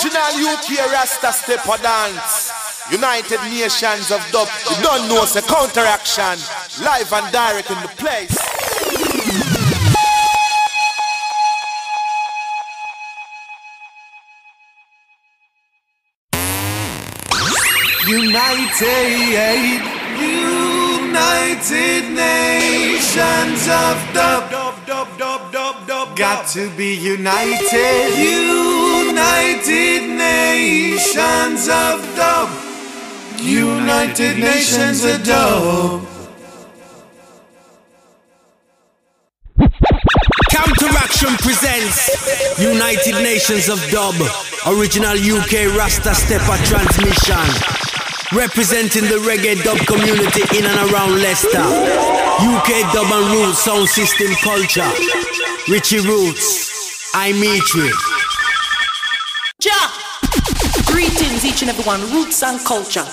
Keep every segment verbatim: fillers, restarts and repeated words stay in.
Original U K Rasta Stepper Dance. United Nations of Dub. You don't know it's a counteraction. Live and direct in the place. United, United Nations of Dub. Got to be united. United Nations of Dub. United Nations of Dub. Counteraction presents United Nations of Dub. Original U K Rasta Stepper transmission. Representing the reggae dub community in and around Leicester. U K dub and roots sound system culture. Richie Roots, I Mitri. Ja! Greetings each and everyone, roots and culture.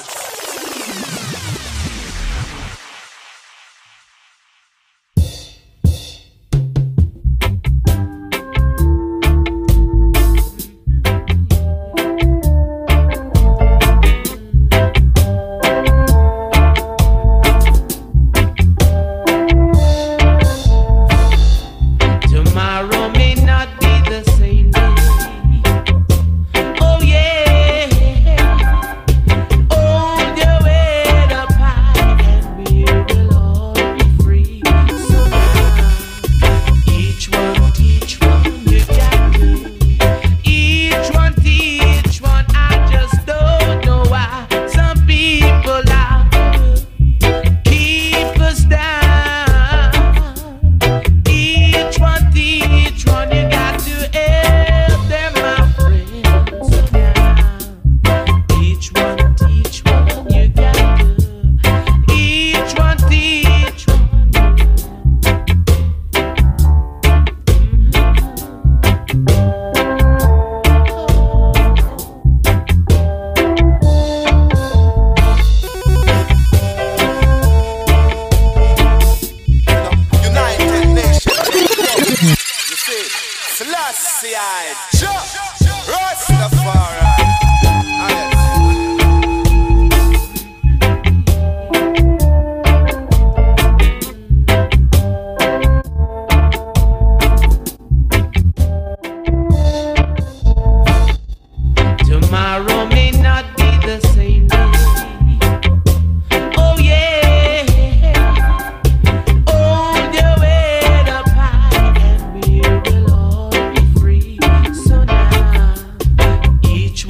Each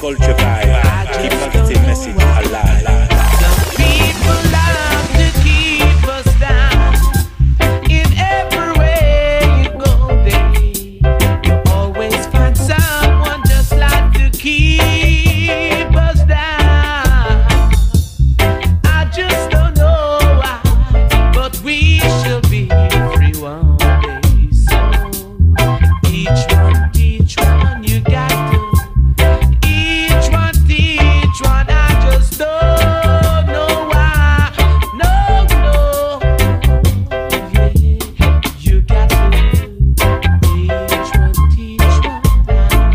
culture vibe. Keep positive message alive. Some people love to keep us down. In every way you go, baby, you always find someone just like to keep us down. I just don't know why, but we shall be free one day. So each one, each one, you got to. Each one, each one, I just don't know why. No, no, yeah, you got to. Each one, each one,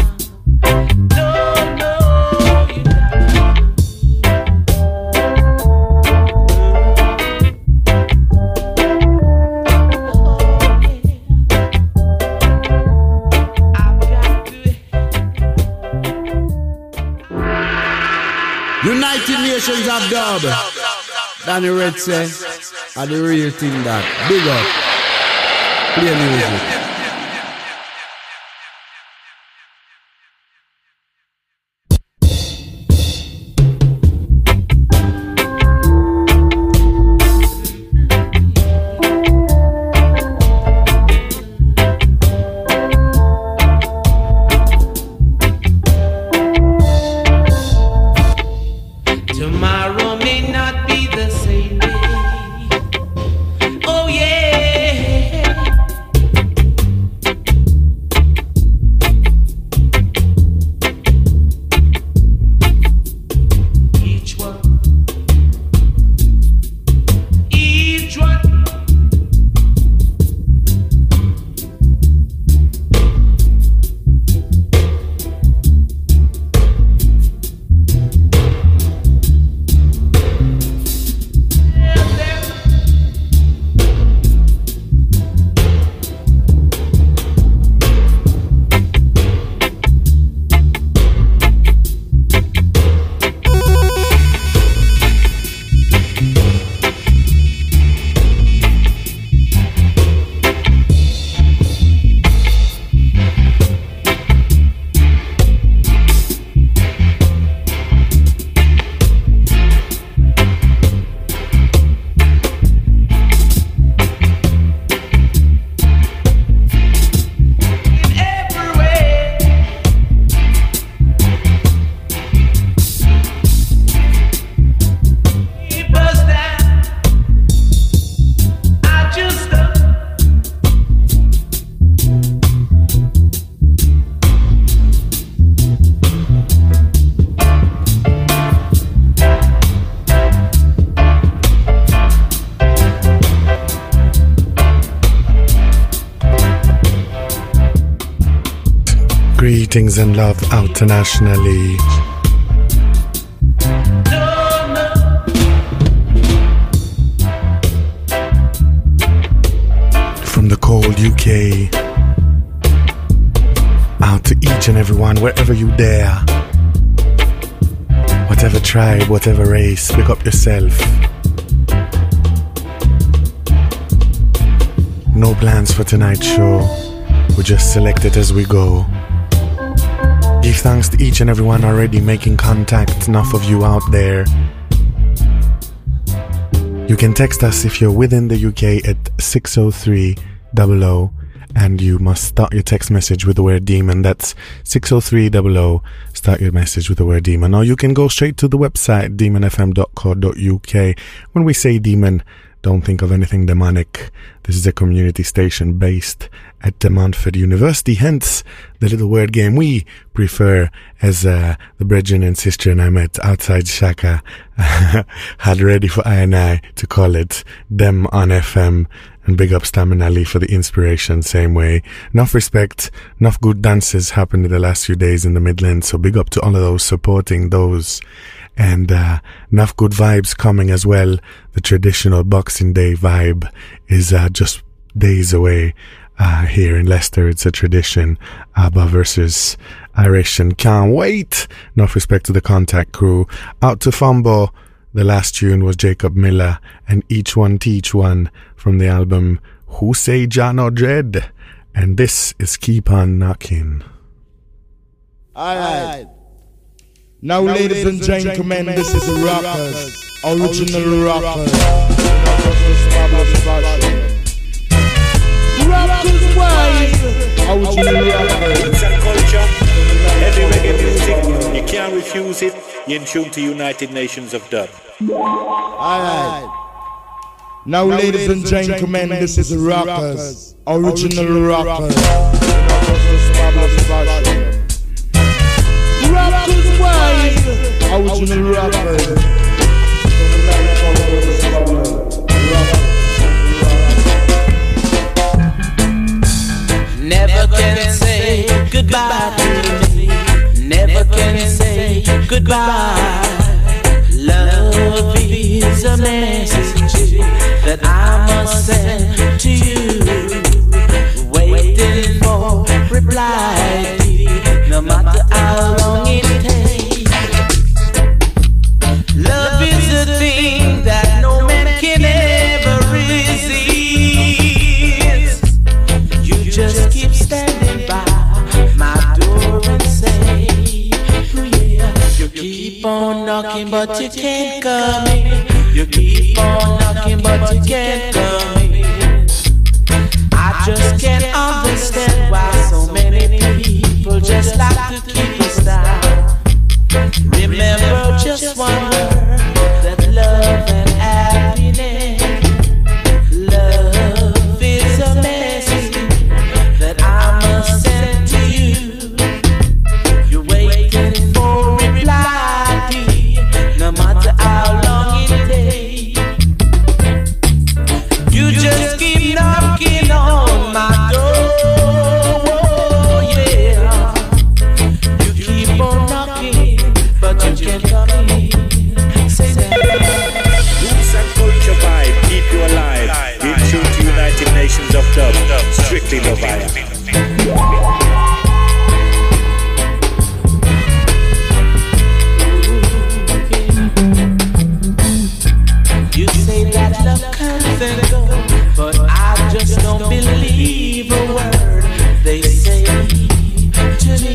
no, no, you got to. United Nations of Dub. Danny Red say, are the real thing that. Big up. Play music. Tomorrow may not be the same day. Oh yeah. Each one, each one. Greetings and love internationally. From the cold U K out to each and everyone, wherever you dare. Whatever tribe, whatever race, pick up yourself. No plans for tonight's show. We just select it as we go. Give thanks to each and everyone already making contact. Enough of you out there. You can text us if you're within the U K at six oh three double oh, and you must start your text message with the word demon. That's six oh three double oh. Start your message with the word demon. Or you can go straight to the website demon f m dot co dot u k. When we say demon, don't think of anything demonic. This is a community station based at De Montfort University, hence the little word game we prefer, as uh, the brethren and sister and I met outside Shaka had ready for I and I to call it Dem on F M. And big up Stamina Lee for the inspiration, same way. Enough respect, enough good dances happened in the last few days in the Midlands, so big up to all of those supporting those. And uh, enough good vibes coming as well. The traditional Boxing Day vibe is uh, just days away uh, here in Leicester. It's a tradition. ABBA versus Irish, and can't wait. Enough respect to the Contact crew. Out to Fumbo. The last tune was Jacob Miller and Each One Teach One from the album Who Say Jah No Dread. And this is Keep On Knocking. Alright. Now, ladies and gentlemen, this is the Rockers, original Rockers. Rockers wise, original Rockers. Roots and culture, heavy reggae music, you can't refuse it. You're in tune to United Nations of Dub. Alright. Now, ladies and gentlemen, this is the Rockers, original Rockers. Rockers wise, original Rockers. Never can say goodbye to me. Never can say goodbye. Love is a message that I must send to you. Waiting for reply, no matter how long it takes. Love is a thing that no man can ever resist. You just keep standing by my door and say, oh yeah. You keep on knocking but you can't come in. You keep on knocking but you can't come in. I just can't understand why so many people just like to keep us down. Remember just one word, that love and happiness. Love is a message that I must send to you. You're waiting for reply, dear, no matter how long it takes. You just keep knocking on my door, oh, yeah. You keep on knocking, but you can't come in. Say that. Roots and culture vibe, keep you alive. You're in tune to United Nations of Dub. Strictly Love I Am. You say that love comes and goes, but I just don't believe a word they say to me.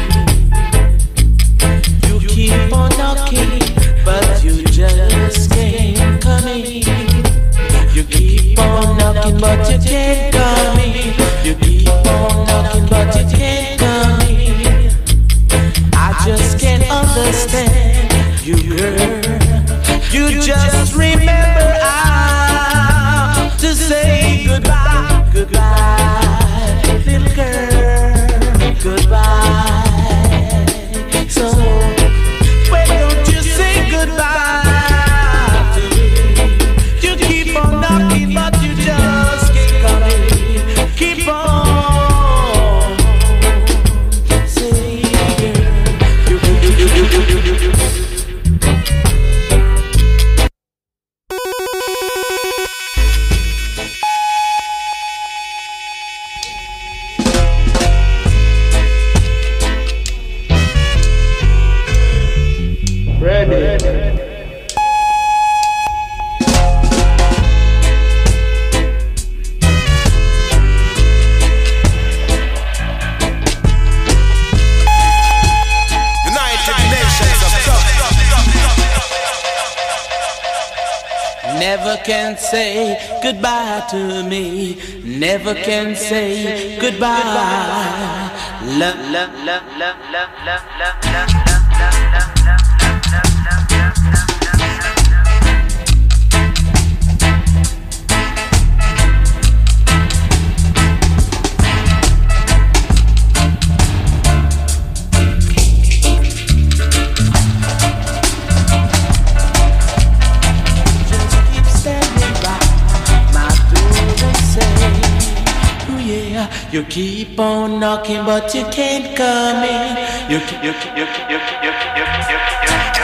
You keep on knocking, but you just can't come in. You keep on knocking, but you can't come in. You keep on knocking, but you can't come in. I just can't understand you, girl. You just remember how to say goodbye, goodbye, little girl, goodbye. So why don't you say goodbye to me? You keep on knocking, but you just can't come in. Keep on saying, girl, you, you, you, you, you, you, you, you. Never can say goodbye to me. Never can say goodbye. Love, love, love, love, love, love, love, love, love, you keep on knocking, but you can't come in. You keep, you keep, you keep, you keep, you keep, you keep, you keep, you keep.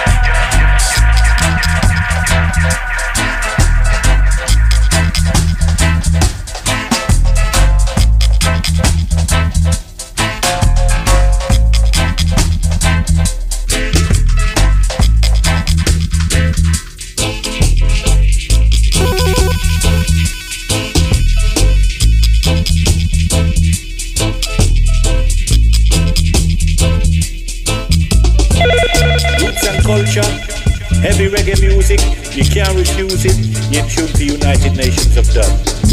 We'll be right back. culture, heavy reggae music, you can't refuse it. You're tuned to United Nations of Dub.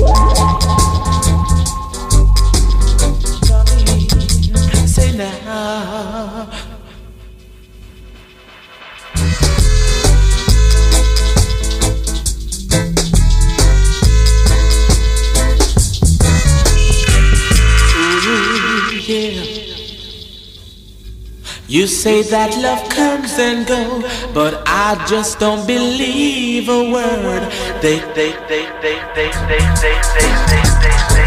Say now. Ooh, yeah. You say that love comes and go, but I just don't believe a word. They, they, they, they, they, they, they, they, they, they, they,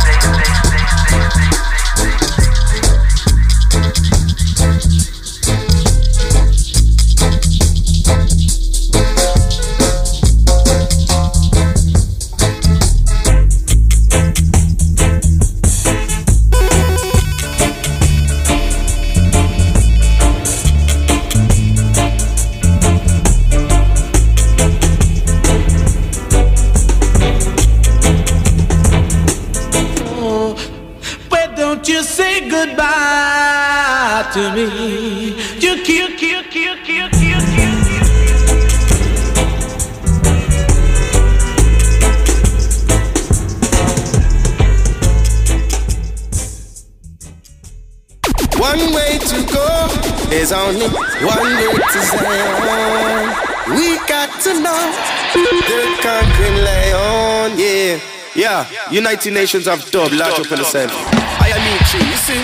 to me. You kill, kill, kill, kill, kill, kill. One way to go, there's only one way to Zion. We got to know the conquering lion, yeah. Yeah, United Nations of Dub, large up in the same. I am Nietzsche, you see.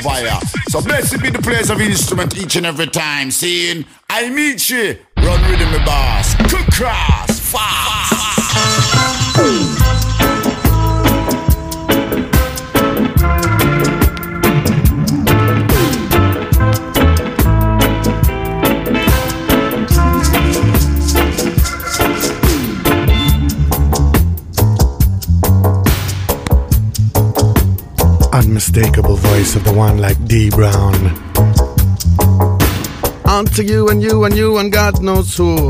fire. So blessed be the place of instrument each and every time. Seeing I meet you, run rhythm me boss. Cook cross, fast. Unmistakable voice of the one like D Brown. On to you and you and you and God knows who.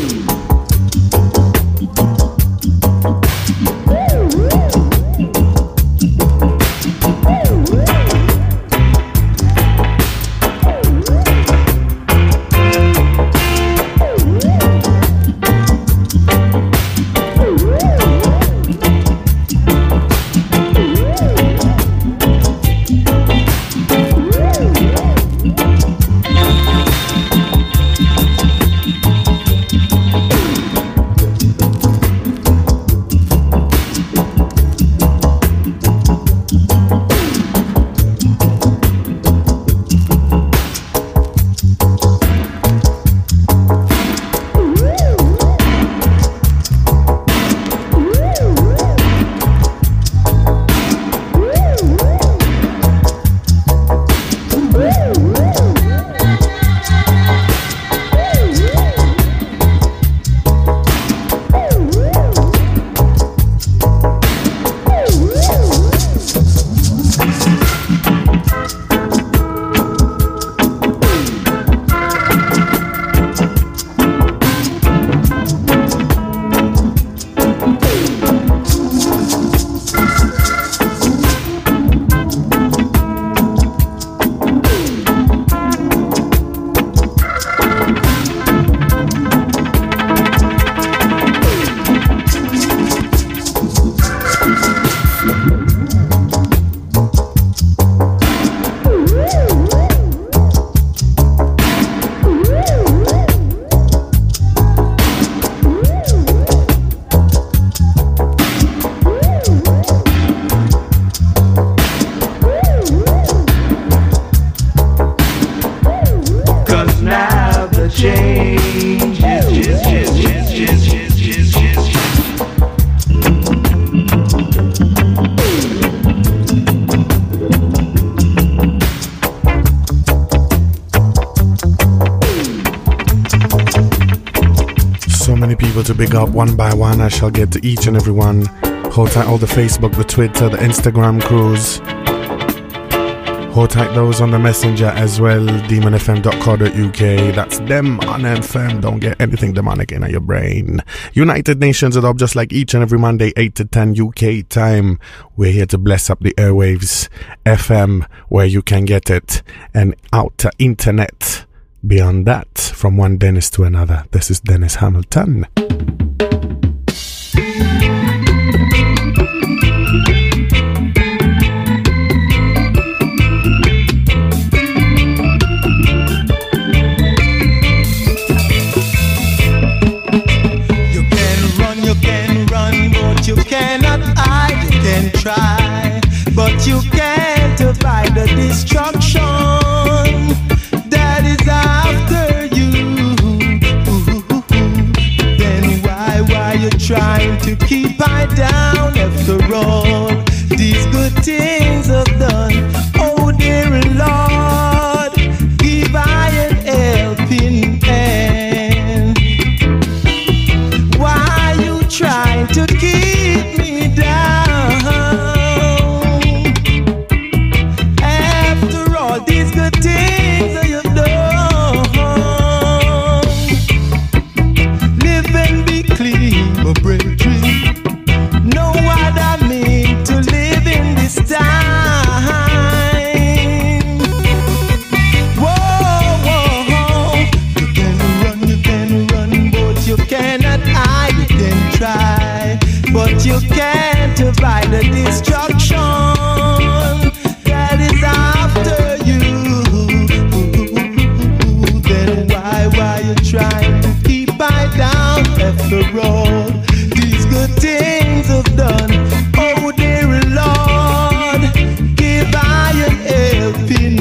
To big up one by one, I shall get to each and every one. Hold tight all the Facebook, the Twitter, the Instagram crews. Hold tight those on the messenger as well, demon f m dot co dot u k. That's them on F M. Don't get anything demonic in your brain. United Nations are up just like each and every Monday, eight to ten U K time. We're here to bless up the airwaves. F M, where you can get it, and out to internet. Beyond that, from one Dennis to another, this is Dennis Hamilton. You cannot hide, you can try, but you can't avoid the destruction that is after you. Then why, why you trying to keep I down? After all, these good things are done. Oh dear Lord, give I an helping hand. Why you trying to keep you can't avoid the destruction that is after you. Then why, why you trying to keep I down? After all, these good things have done. Oh dear Lord, give I an helping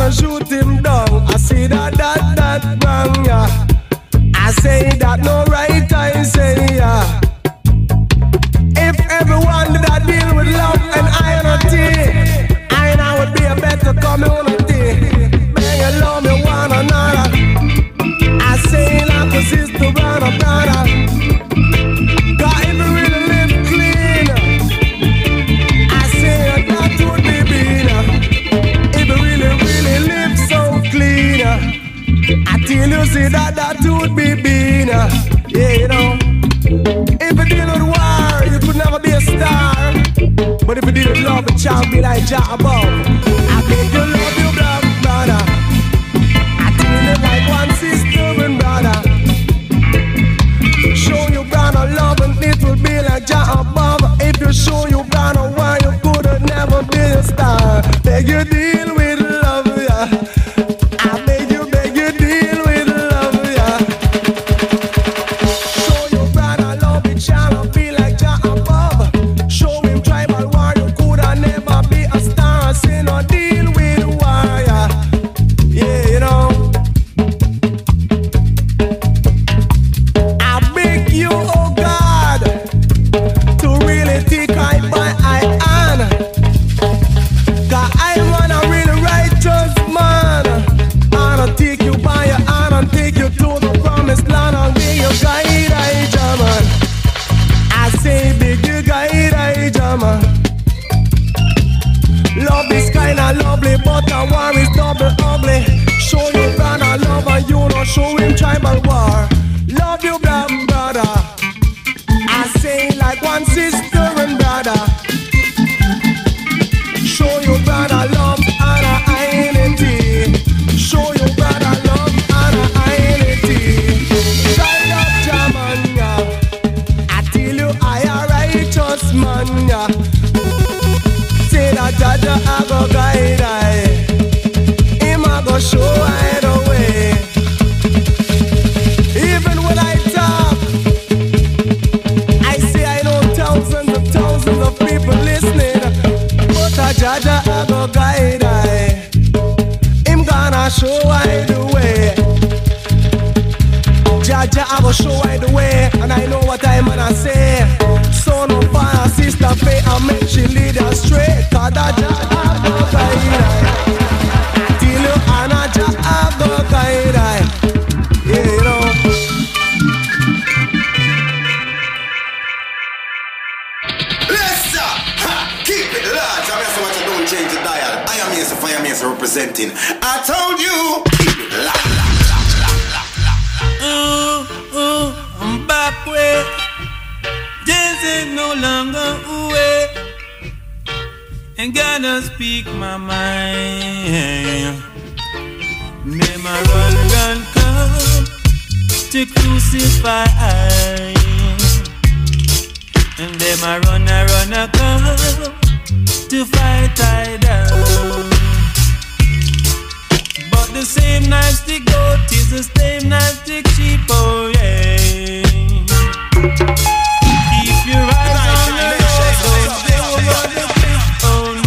wanna shoot him down. I say that, that, that wrong, yeah. I say that no right, I say, yeah. If everyone that deal with love and unity, I know would be a better community. May you love me one another. I say like a sister, brother, brother. God, if you really live clean, I say that would be better. If you really, really live so clean, I tell you, see that that would be better. Yeah, you know. If you deal with war, you could never be a star. But if you deal with love, it shall be like Jah above. I make you love your black brother. I tell you like one sister and brother. Show you brother love and it will be like Jah above. If you show you brother why you could have never be a star. Beg you deal with love, yeah. I beg you, beg you deal with love, yeah. Show you brother love, it shall be like Jah above. Show him tribal war, you could have never be a star. Say no deal with war, yeah. Yeah, you know. I beg you, oh God, to really take I by I hand. Cause I want a really righteous man. I'll take you by your hand and take you to the promised land and be your guide, I German. I say big you guide, I German. Love is kinda lovely, but the war is double ugly. Show you brother love and you don't show him tribal war. Love you black brother. I say like one sister and brother. Show you brother love and a identity. Show you brother love and a identity. Child of German, yeah. I tell you I a righteous man, yeah. Say that Jaja I go guide I. Him I go show I the way. Even when I talk, I say I know thousands and thousands of people listening. But a Jaja I go guide I. Him gonna show I the way. Jaja I go show I the way. And I know what I'm gonna say. Son of fire, sister Faye, I make she lead us straight. Cause that Jaja I go guide I. I tell you, and a Jaja I go guide I. Yeah, you know. Listen, ha, keep it large. I'm here so much I don't change the dial. I am here so fire me representing. I told you, keep it large. Ooh, ooh, I'm back way. This ain't no longer away. Ain't gonna speak my mind. May my run, run, come to crucify. And then my run, I run, I come to fight I down. But the same knife stick goat is the same knife stick sheep, oh yeah. Keep your eyes on the road, don't go over the cliff, oh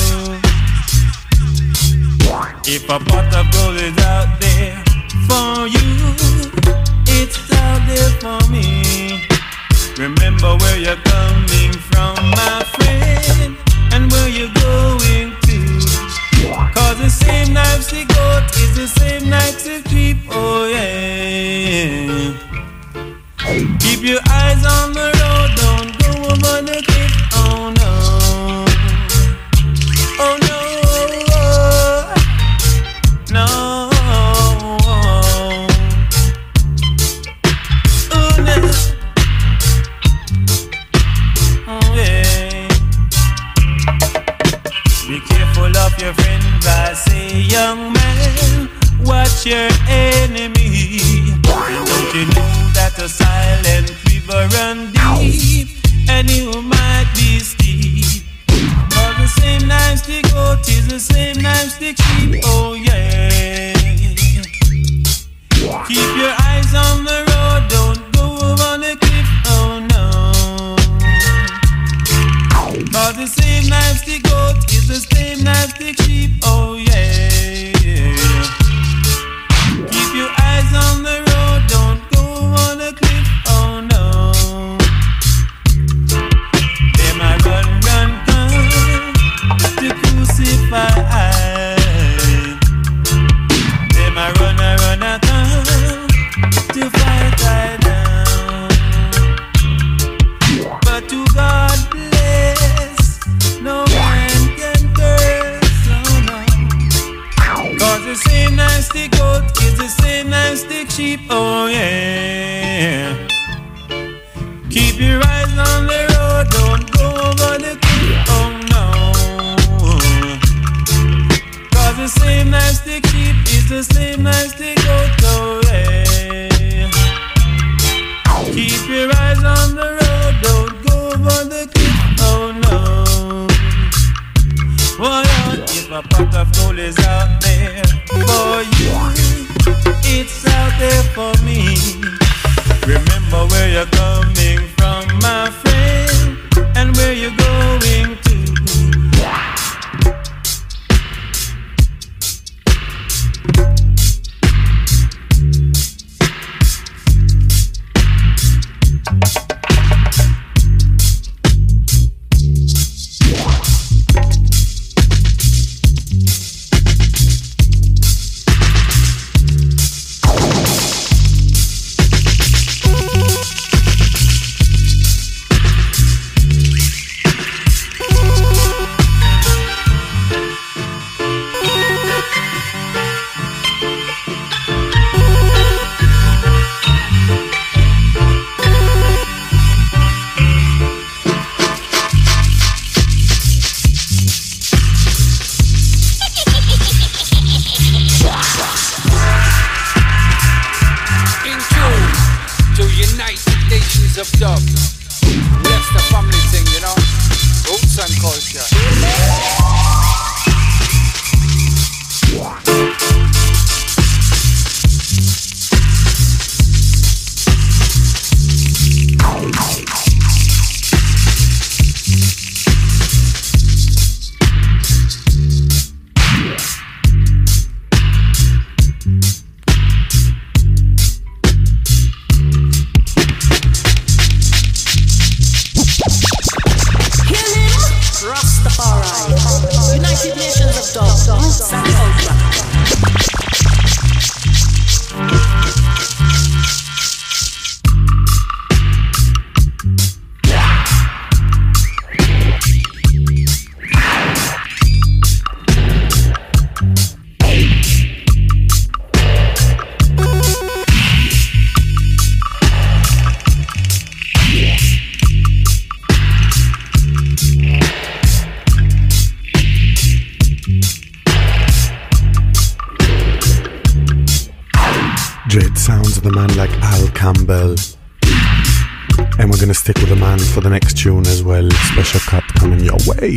no. If a pot of gold is out there for you, it's out there for me. Remember where you're coming from, my friend, and where you're going to. Cause the same knife stick goat is the same knife stick sheep, oh yeah. Keep your eyes on the road, don't go over the cliff, oh no. Oh no, no. Oh no. Oh yeah. Be careful of your friends, I say, young man. Watch your enemy. And don't you know that a silent river run deep, and you might be steep. But the same knife stick goat is the same knife stick sheep, oh yeah. Keep your eyes on the road, don't go over the cliff, oh no. But the same knife stick goat is the same knife stick sheep, oh yeah. the same nasty goat is the same nasty sheep, oh yeah. Keep your eyes on the road, don't go over the cliff, oh no. Cause the same nasty sheep is the same nasty goat, oh yeah. Keep your eyes on the road, don't go over the cliff, oh no. Oh yeah, if a pot of gold is out there for you, it's out there for me. Remember where you're coming from, my friend, and where you're going to. Campbell. And we're gonna stick with the man for the next tune as well. Special cut coming your way.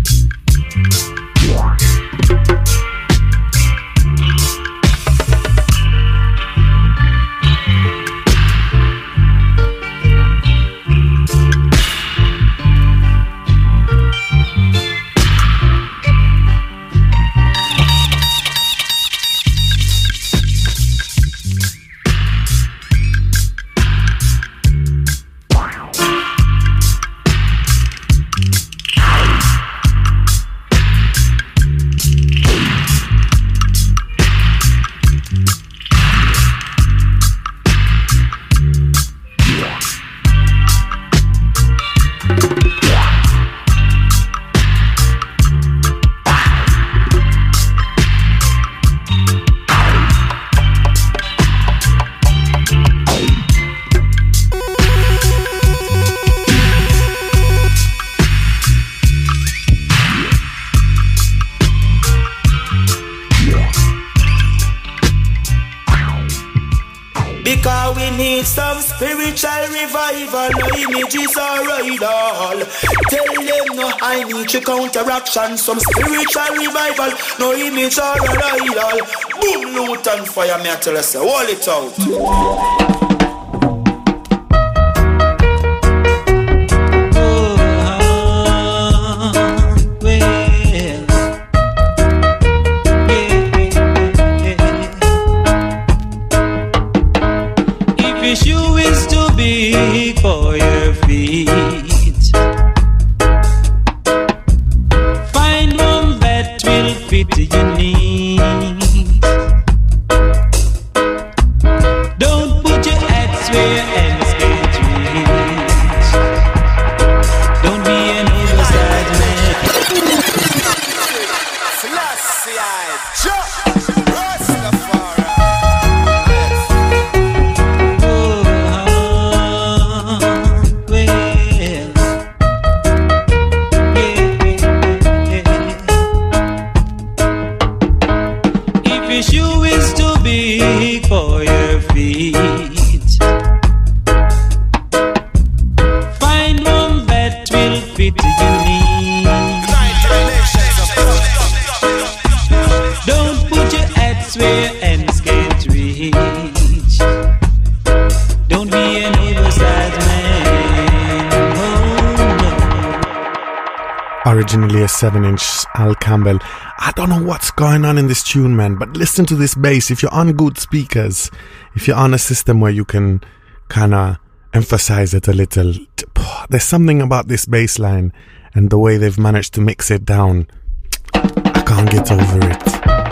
Because we need some spiritual revival. No images are idol. Tell them no, I need to counteraction. Some spiritual revival. No image or idol. Boom, loot and fire. Me I tell us, hold it out. For your feet, find one that will fit your needs. Don't put your shoe is too big for your feet, find one that will fit your needs. Don't put your hats where ends can't reach. Don't be an oversized man. Oh, no. Originally a seven inch Al Campbell. I don't know what's going on in this tune, man, but listen to this bass. If you're on good speakers, if you're on a system where you can kind of emphasize it a little, there's something about this bass line and the way they've managed to mix it down. I can't get over it.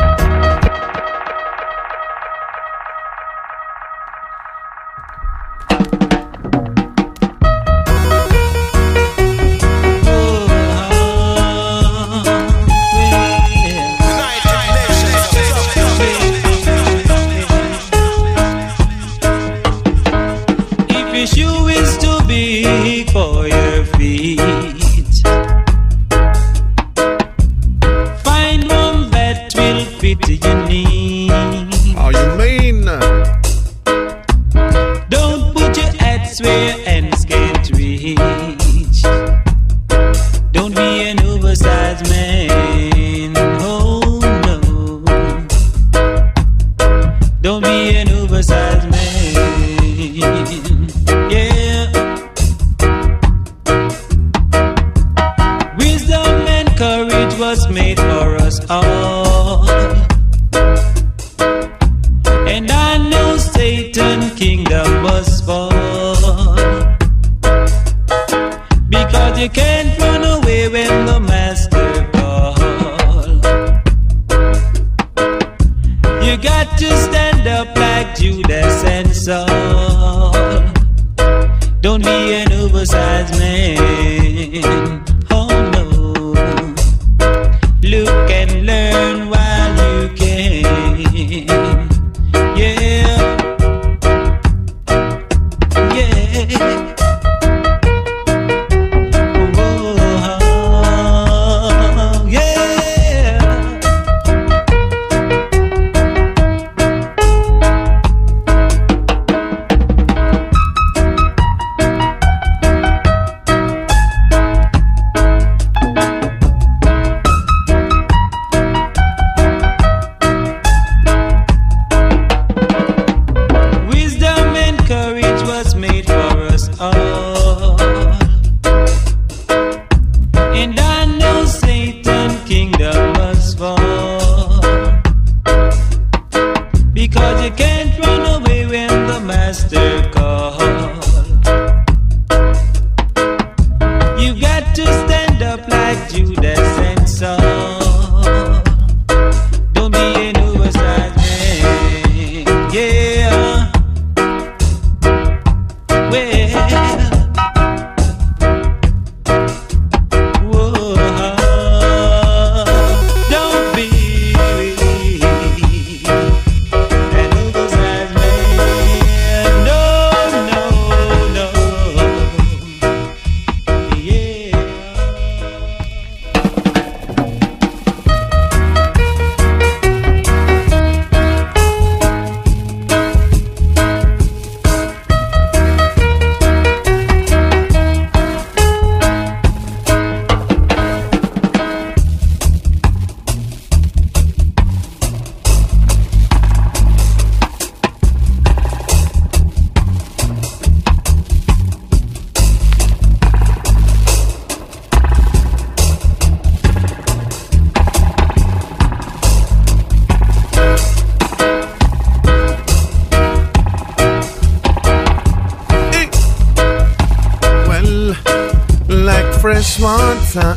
fresh water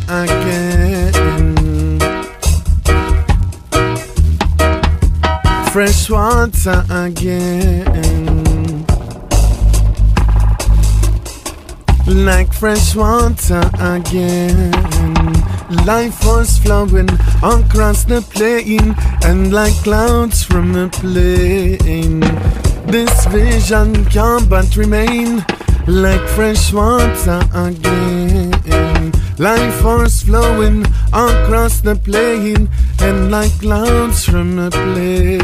again. Fresh water again. Like fresh water again. Life was flowing across the plain, and like clouds from a plane, this vision can't but remain. Like fresh water again. Life was flowing across the plain, and like clouds from a plane,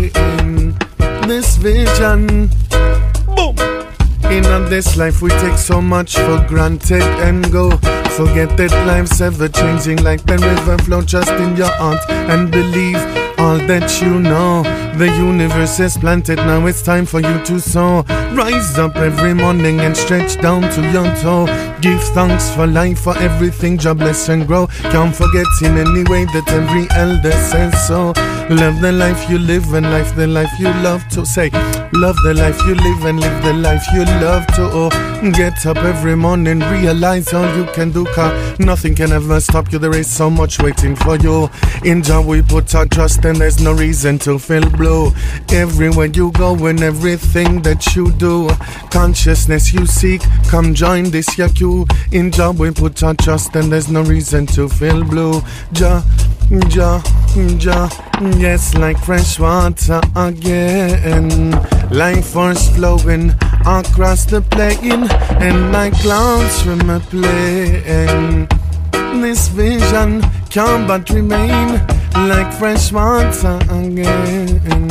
vision. Boom. In this life we take so much for granted and go forget that life's ever changing like the river flow. Just in your heart and believe all that you know. The universe is planted, now it's time for you to sow. Rise up every morning and stretch down to your toe. Give thanks for life, for everything, job, bless and grow. Can't forget in any way that every elder says so. Love the life you live and life the life you love to. Say, love the life you live and live the life you love to. Oh, get up every morning, realize all you can do, cause nothing can ever stop you. There is so much waiting for you. In Jah we put our trust and there's no reason to feel blue. Everywhere you go and everything that you do, consciousness you seek, come join this Yaku. In Jah we put our trust and there's no reason to feel blue. Jah, Jah, Jah, yes, like fresh water again. Life force flowing across the plain, and like clouds from a plane. This vision can't but remain like fresh water again.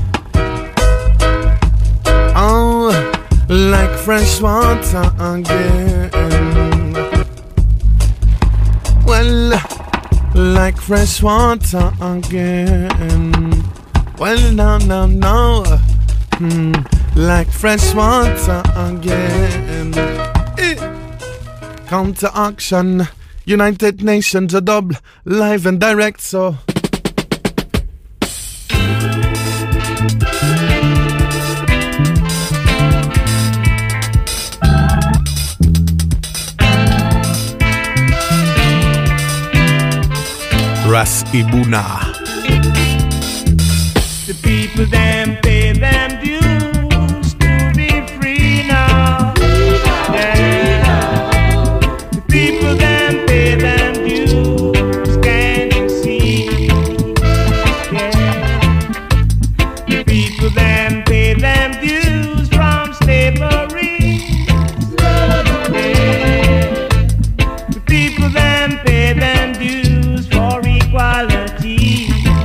Oh, like fresh water again. Well, like fresh water again. Well, no, no, no. Hmm, like fresh water again. Eh. Come to action. United Nations are double, live and direct, so. Ras Ibuna. The people them pay them dues to be free now. Yeah. The people them pay them dues, can you see? Yeah. The people them pay them dues from slavery. Yeah. The people them pay them dues for equality.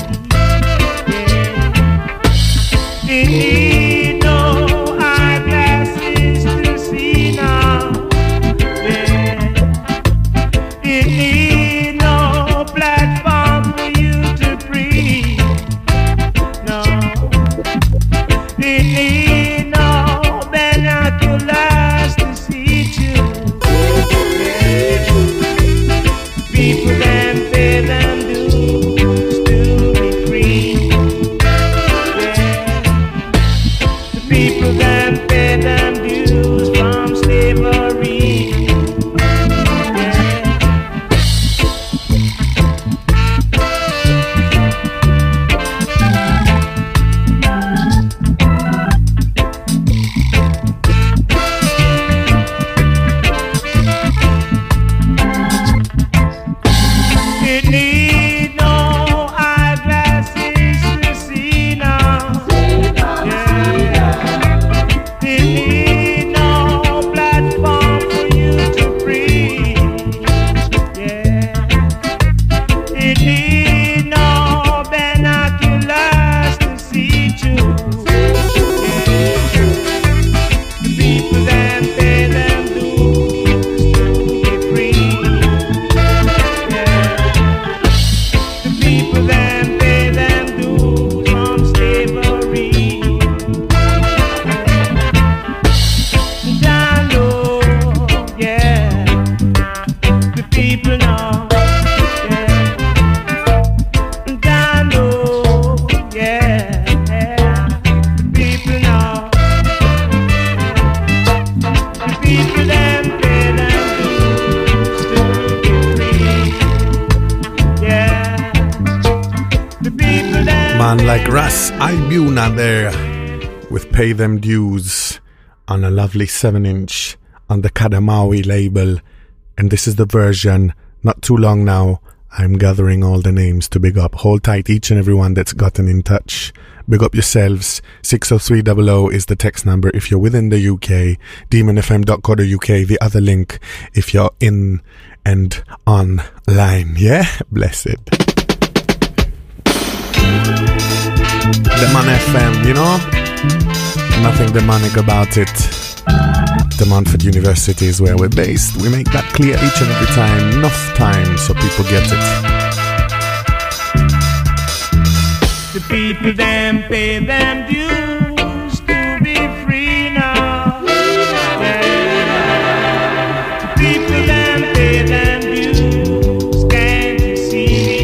They need no eyeglasses to see now. Yeah. They need no platform for you to breathe. No. They need no binoculars to see you. Yeah. People them pay them dues to be free. People them pay them dues from slavery. It need no eyeglasses to see now. Yeah. They need no platform for you to breathe. Yeah. They need no binoculars to see you. Yeah. The people them pay them dues to be free. Yeah. The people them pay them dues from slavery. Down low, yeah. The people know, yeah. Down low, yeah. The people know. The people them pay them dues to be free. Yeah. The people them. Man like Ras Ibuna there with Pay Them Dues on a lovely seven inch on the Kadamawi label. And this is the version, not too long now. I'm gathering all the names to big up. Hold tight, each and every one that's gotten in touch. Big up yourselves. six oh three hundred is the text number if you're within the U K. demon f m dot co dot U K, the other link if you're in and online. Yeah? Bless it. The Man F M, you know? Nothing demonic about it. De Montfort University is where we're based. We make that clear each and every time, enough time so people get it. The people them pay them dues to be free now. Yeah. The people them pay them dues, can't you see?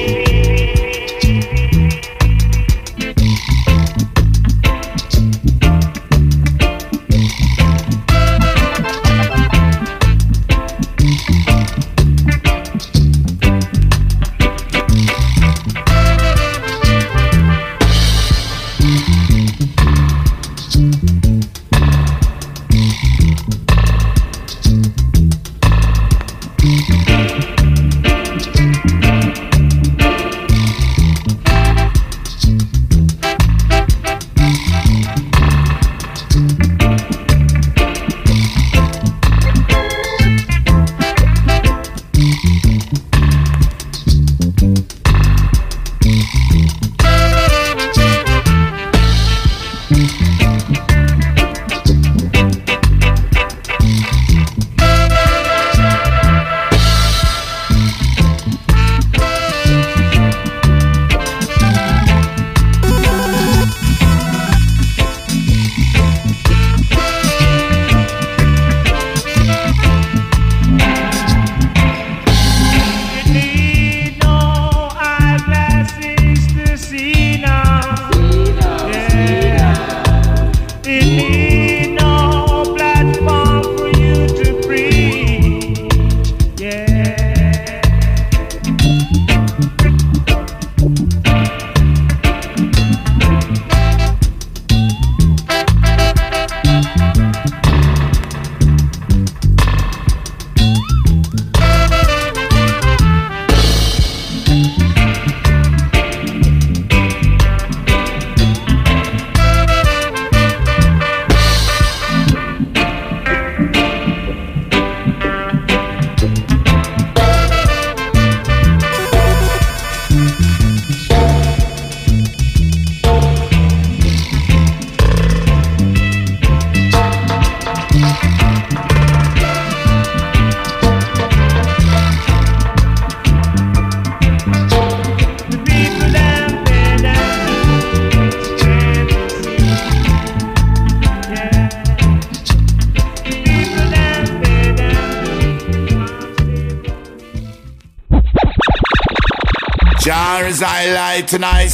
Jar is I light and I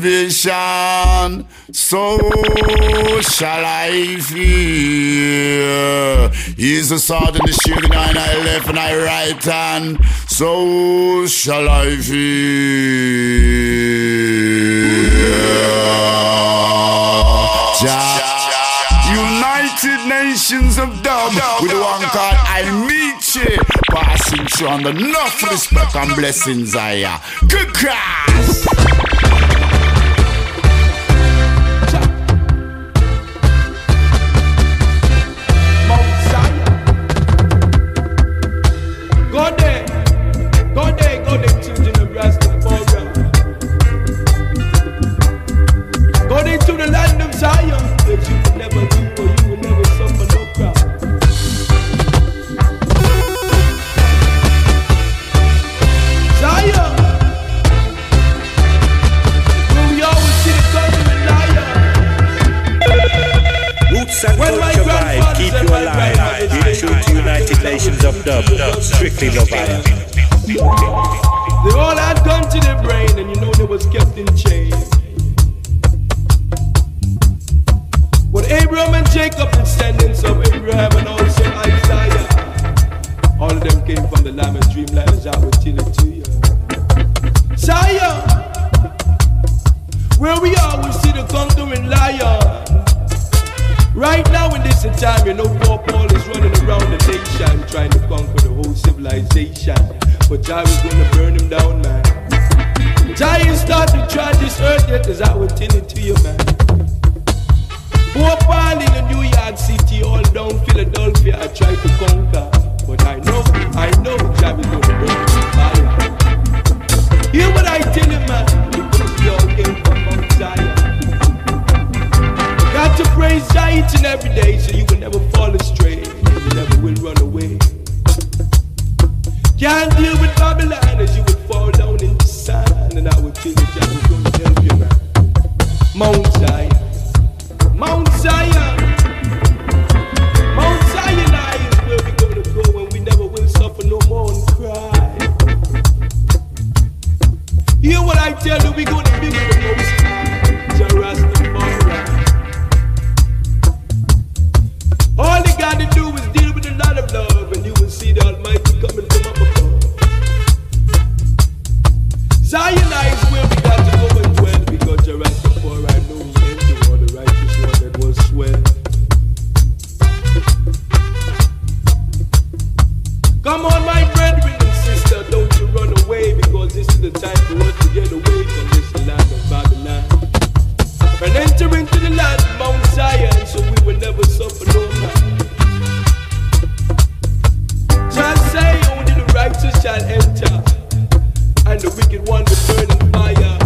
salvation, so shall I fear. He's the sword and the shield and I left and I right hand, so shall I fear. Jar, United Nations of Dub, with the one called I meet you. Passing through on the enough respect and blessings I are. Good cross. Go there, go there, go there, children of Rastafari. Go there to the land of Zion, that you will never do or you will never suffer no crowd. Zion, where we always see the conquering lion. Roots and culture vibe, keep you alive. You're true to United Nations of Dub, strictly Novaya. They all had gun to their brain, and you know they was kept in chains. But Abraham and Jacob, descendants of Abraham, and also Isaiah, all of them came from the Lamb's dreamland, as I will tell it to you. Zion, where we are, we see the conquering lion. Right now in this time, you know, Paul Paul is running around the nation, trying to conquer the whole civilization. But Jah is going to burn him down, man. Jah ain't start to try this earth yet, as I will tell it to you, man. Poor Paul in the New York City, all down Philadelphia, I try to conquer. But I know, I know Jah is going to burn him down. Hear what I tell you, man, because we all came from Mount Zion. Got to praise and every day, so you will never fall astray. You never will run away. Can't deal with Babylon, as you would fall down in the sand, and I would tell you that I was going to help you, man. Mount Zion, Mount Zion, Mount Zion is where we're going to go, and we never will suffer no more and cry. Hear what I tell you, we're going to be with the Most High, Jah Rastafari. All you got to do is deal with a lot of love, and you will see the Almighty coming from up above. Zion is where we got to go and dwell, because Jah Rastafari knows everyone, the righteous one that will swell. Come on, my brethren and sister, don't you run away, because this is the time for us to get away from this land of Babylon and enter into the land of Mount Zion, so we will never suffer no more. Just say only the righteous shall enter, and the wicked one will burn in fire.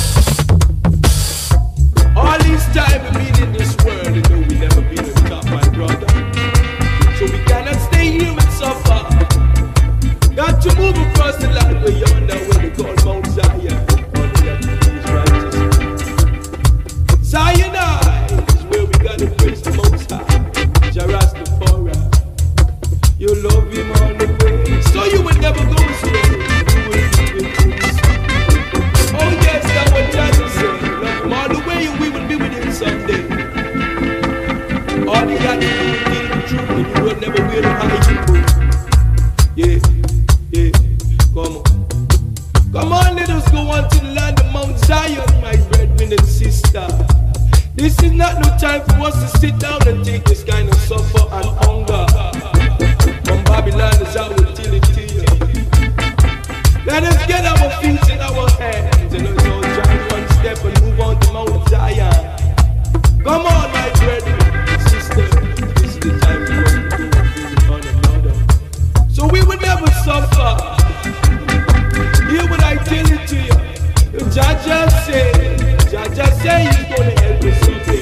All this time we've been in this world, and know we never been on top, my brother. So we cannot stay here and suffer. Got to move across the land where yonder, where they call Mount Zion. All we have to do is righteousness. Zion is where we gotta praise the Most High, Jah Rastafari. You love Him all the way, so you will never go astray. You will be with Him. Oh yes, that's what Jah said. Love Him all the way, and we will be with Him someday. All you got to do is deal the truth, and you will never be able to hide it. Yeah, yeah, come on. Come on, let us go on to the land of Mount Zion, my brethren and sister. This is not no time for us to sit down and take this kind of suffer and hunger. From Babylon, as I will tell it to you. Let us get our feet in our hands, and let's all join one step and move on to Mount Zion. Come on, my brethren and sisters. This is the time for us to go and be with one another, so we will never suffer. Hear what I tell it to you. Jah just say, Jah just say He's going to help us someday.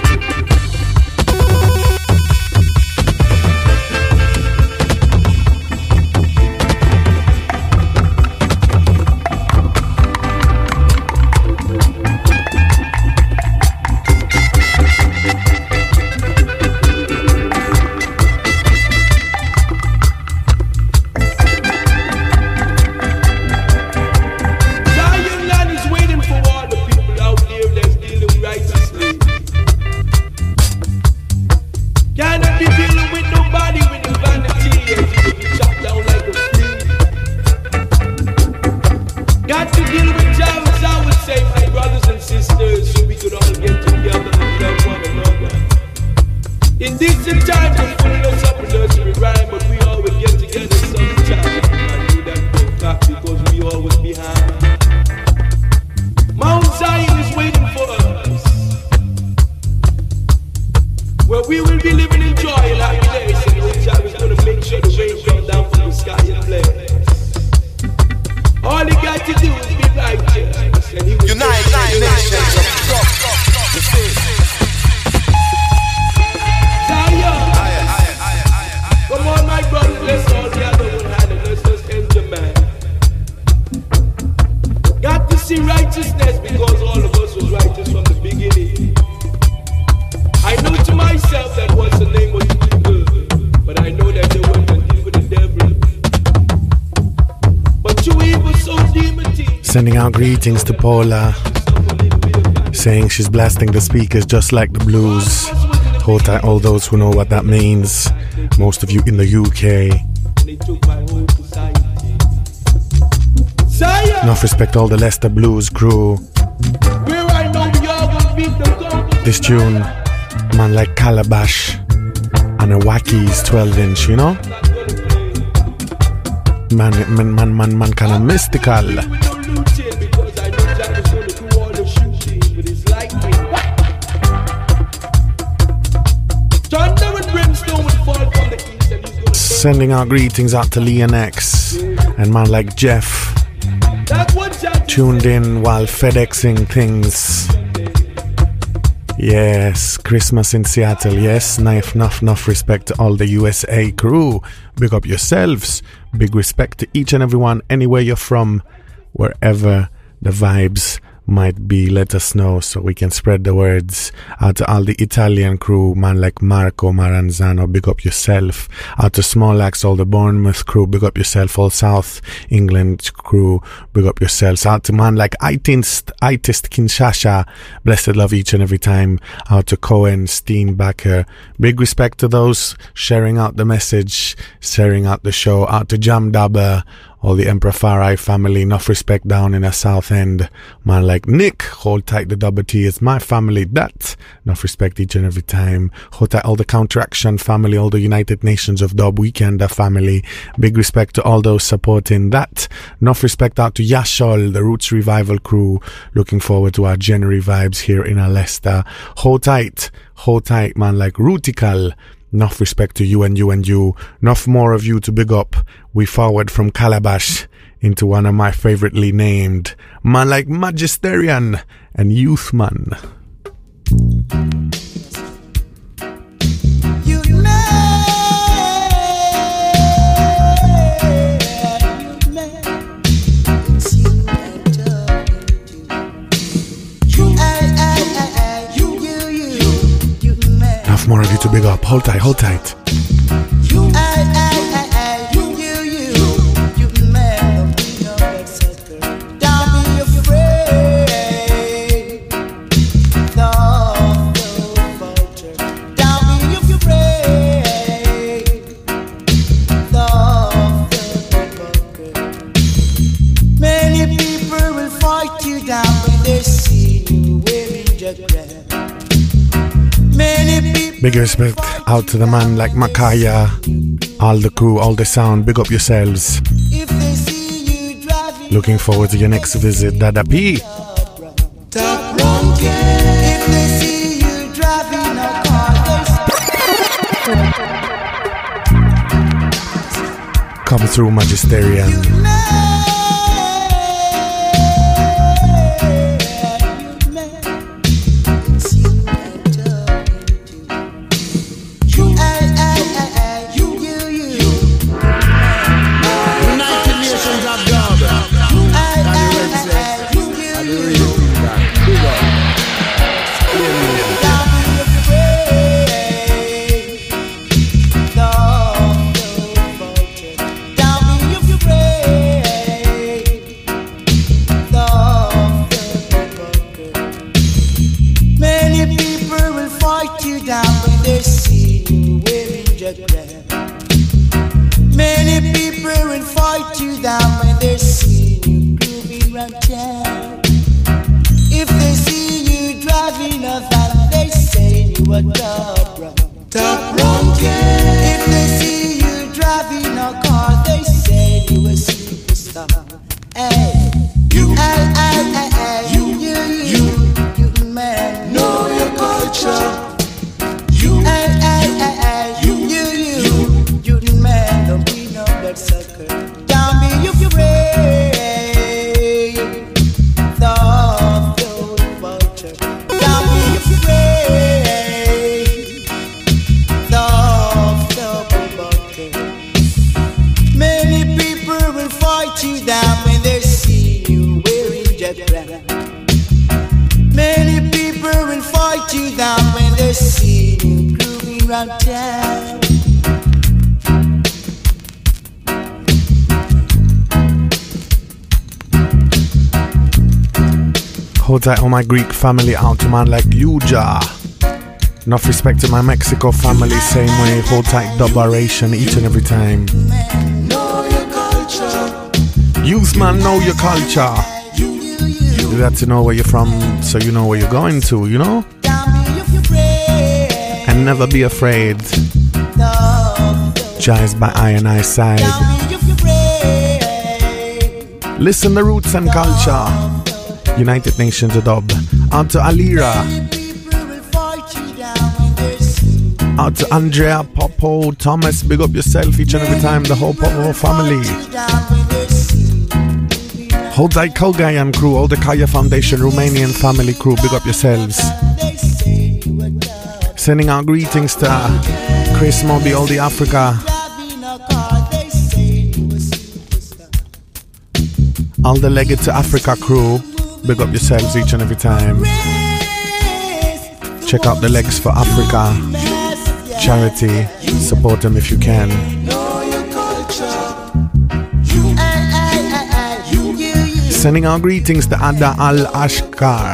Sending out greetings to Paula, saying she's blasting the speakers just like the blues. Hold tight, all those who know what that means. Most of you in the U K. Enough respect all the Leicester Blues crew. This tune, man like Calabash and a Wackies twelve inch, you know? Man, man, man, man, man, kinda mystical. Sending out greetings out to Leon X and man like Jeff, tuned in while FedExing things. Yes, Christmas in Seattle. Yes, enough, enough, enough respect to all the U S A crew. Big up yourselves. Big respect to each and everyone, anywhere you're from, wherever the vibes might be. Let us know so we can spread the words. Out to all the Italian crew, man like Marco Maranzano, big up yourself. Out to Smolax, all the Bournemouth crew, big up yourself. All South England crew, big up yourselves. Out to man like Itist, Itist Kinshasa, blessed love each and every time. Out to Cohen, Steenbacher, big respect to those sharing out the message, sharing out the show. Out to Jam Dabba, all the Emperor Farai family, enough respect down in the South End. Man like Nick, hold tight, the double T is my family, that. Enough respect each and every time. Hold tight all the Counteraction family, all the United Nations of Dub Weekender family. Big respect to all those supporting that. Enough respect out to Yashol, the Roots Revival crew. Looking forward to our January vibes here in Leicester. Hold tight, hold tight, man like Rutical. Enough respect to you and you and you. Enough more of you to big up. We forward from Calabash into one of my favoritely named man like Magisterian and Youthman. You Enough more of you to big up. Hold tight, hold tight. You, I, I, I, I, you, you, you, you man, you know that sucker. Don't be afraid, no, no vulture. Don't be afraid, no, no vulture. Many people will fight you down when they see you wearing your crown. Many people. Big respect out to the man like Makaya, all the crew, all the sound. Big up yourselves. If they see you driving, looking forward to your next visit, Dada P. Top ranking. If they see you driving a car, come through, Magisterian. you Hold tight all my Greek family out to man like Yuja. Enough respect to my Mexico family, same way. Hold tight dubberation each and every time. Youth man, know your culture. You got to know where you're from so you know where you're going to, you know? And never be afraid. Jazz by I and I side. Listen the roots and culture. United Nations of Dub. Out to Alira. Out to Andrea, Popo, Thomas. Big up yourself each and every time. The whole Popo family. Hold tight Kogayan crew. All the Kaya Foundation Romanian family crew. Big up yourselves. Sending our greetings to Chris Moby, all the Africa. All the Legged to Africa crew. Big up yourselves each and every time. Check out the Legs for Africa charity. Support them if you can. Sending our greetings to Ada Al Ashkar,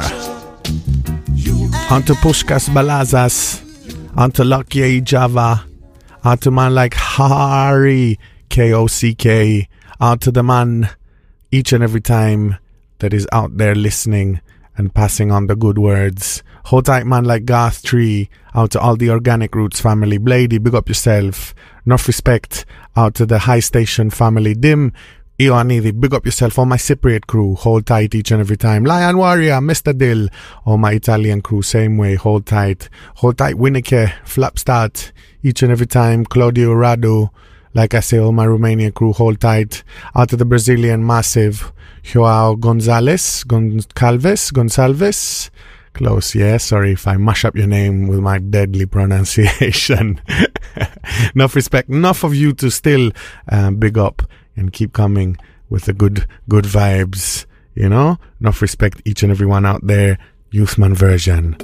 onto Pushkas Balazas, onto Lucky Java, onto man like Hari K O C K, onto the man each and every time that is out there listening and passing on the good words. Hold tight man like Garth Tree, out to all the Organic Roots family. Blady, big up yourself. Enough respect out to the High Station family. Dim, Ioanidi, big up yourself. All my Cypriot crew, hold tight each and every time. Lion Warrior, Mister Dill, all my Italian crew, same way, hold tight. Hold tight Winneke, Flapstart, each and every time. Claudio Rado, like I say, all my Romanian crew, hold tight. Out to the Brazilian Massive, Joao Gonzalez, Goncalves, Gonçalves. Close, yeah. Sorry if I mash up your name with my deadly pronunciation. Enough respect. Enough of you to still uh, big up and keep coming with the good, good vibes. You know? Enough respect each and everyone out there. Youthman version.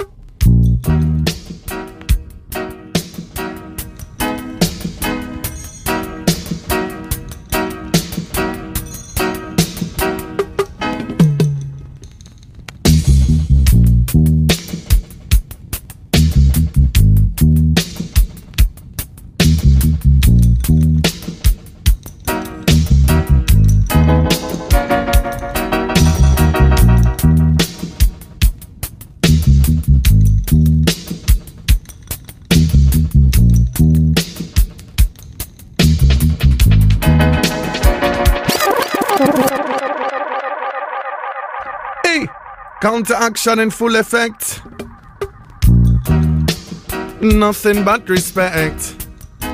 Counter action in full effect. Nothing but respect.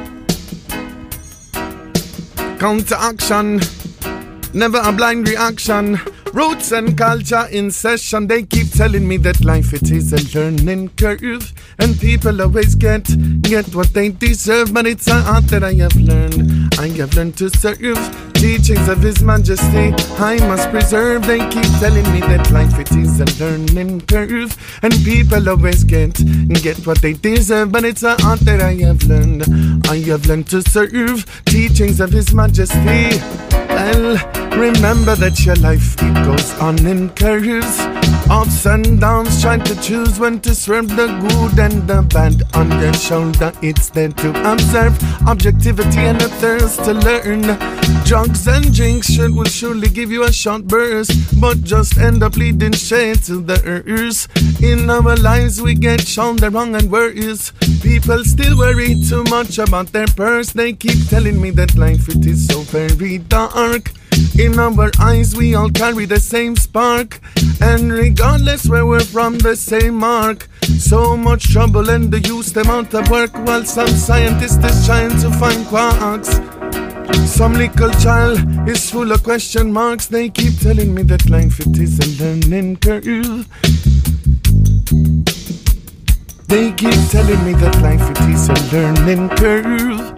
Counter action, never a blind reaction. Roots and culture in session. They keep telling me that life it is a learning curve, and people always get get what they deserve. But it's an art that I have learned. I have learned to serve. Teachings of His Majesty I must preserve. They keep telling me that life it is a learning curve, and people always get get what they deserve. But it's an art that I have learned. I have learned to serve. Teachings of His Majesty. Well, remember that your life it goes on in curves, ups and downs, trying to choose when to swerve. The good and the bad on your shoulder, it's there to observe. Objectivity and a thirst to learn. Drugs and drinks should will surely give you a short burst, but just end up leading straight to the earth. In our lives we get shown the wrong and worse. People still worry too much about their purse. They keep telling me that life it is so very dark. In our eyes we all carry the same spark, and regardless where we're from, the same mark. So much trouble and the youth them out of work, while some scientists is trying to find quarks. Some little child is full of question marks. They keep telling me that life it is a learning curve. They keep telling me that life it is a learning curve.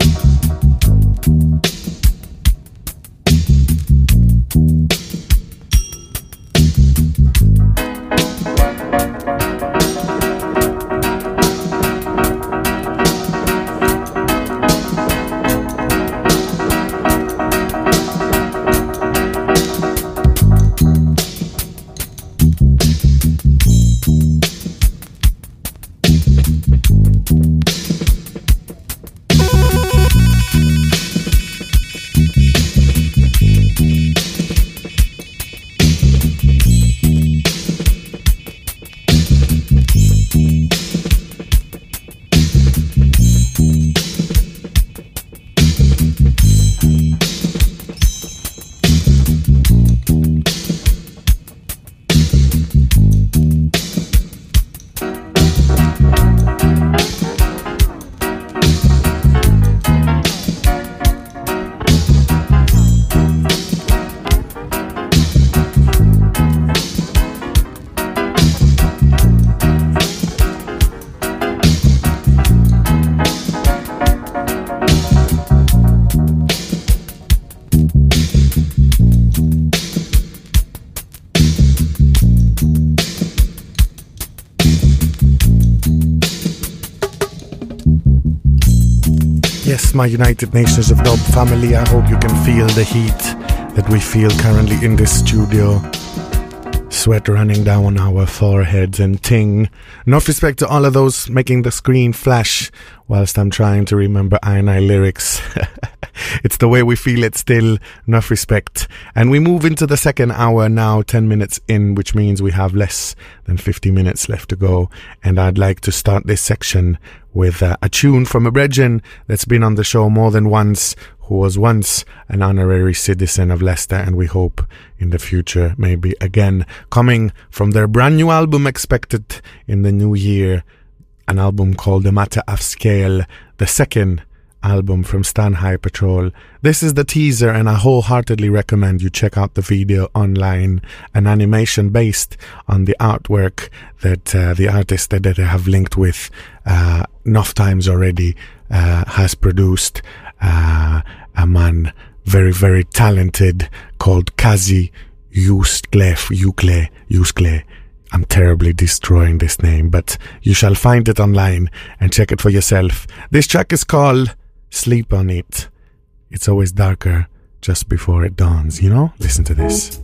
breath, my United Nations of Dub family. I hope you can feel the heat that we feel currently in this studio. Sweat running down our foreheads and ting. Enough respect to all of those making the screen flash whilst I'm trying to remember I and I lyrics. It's the way we feel it still. Enough respect. And we move into the second hour now, ten minutes in, which means we have less than fifty minutes left to go. And I'd like to start this section with uh, a tune from a brethren that's been on the show more than once, who was once an honorary citizen of Leicester, and we hope in the future maybe again. Coming from their brand new album expected in the new year, an album called The Matter of Scale, the second album from Stan High Patrol. This is the teaser, and I wholeheartedly recommend you check out the video online, an animation based on the artwork that uh, the artist that I have linked with uh, enough times already uh, has produced. Uh, a man very very talented called Kazi Yuskle Yukle Yuskle. I'm terribly destroying this name, but you shall find it online and check it for yourself. This track is called Sleep on It. It's always darker just before it dawns, you know? Listen to this.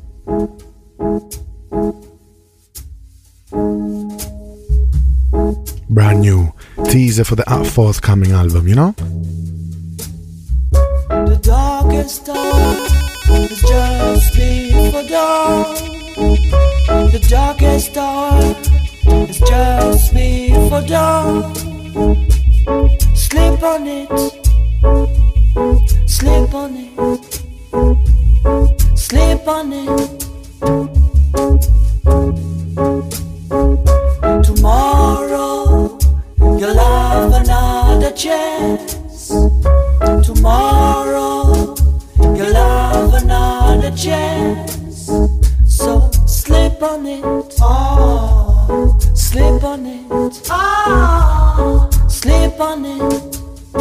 Brand new teaser for the forthcoming album, you know? The darkest hour is just before dawn. The darkest hour is just before dawn. Sleep on it. Sleep on it. Sleep on it. Tomorrow you'll have another chance. Tomorrow you'll have another chance. So sleep on it. Oh, sleep on it. Ah, oh, sleep on it.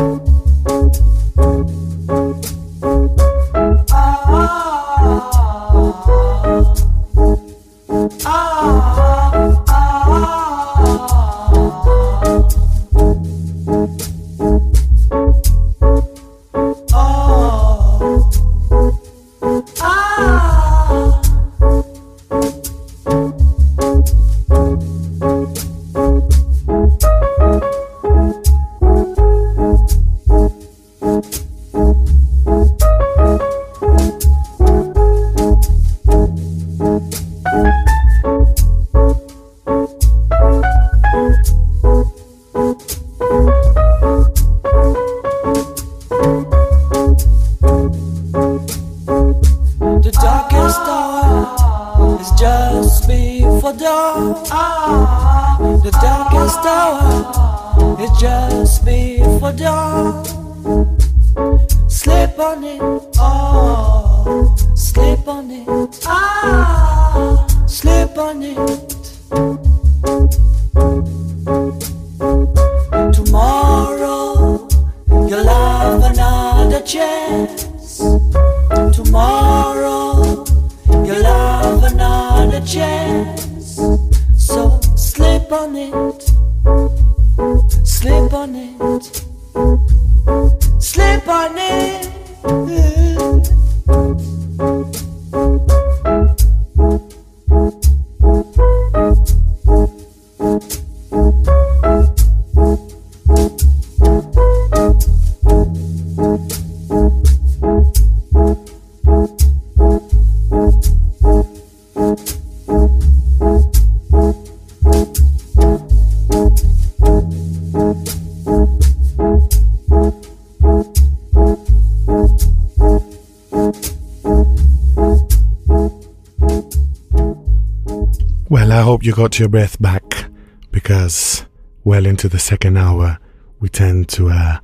You got your breath back, because well into the second hour we tend to uh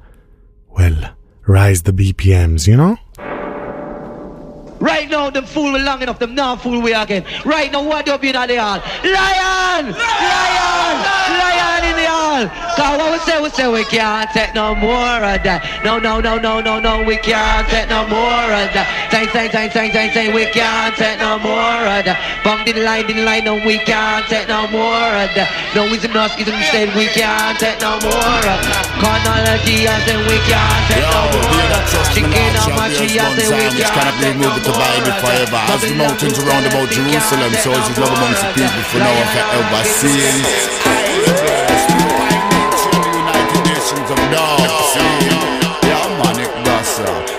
well rise the B P Ms, you know? Right now them fool we long enough, them now fool we again. Right now what up in the hall? Lion! Lion! Lion in the hall! Cause what we say, we say we can't take no more of that. No, no, no, no, no, no, we can't take no more of that. Say, say, say, say, say, say, we can't take no more of that. Bum didn't lie, didn't lie, no, we can't take no more of that. No ism, no ism, instead we can't take no more of that. Chronology, I say we can't take no more of that. Chicken on my tree, I say we can't take no more of that. As the mountains around about Jerusalem, so is his love amongst the people for now and forever. Seeing United Nations of Dub. Yeah, man, it does.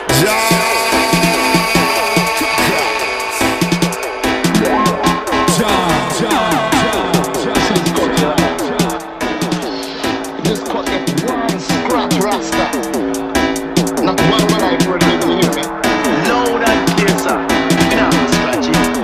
Just cut it one scratch rasta. Not one when I heard it, you hear me? Loud and clear, sir. Now scratch it.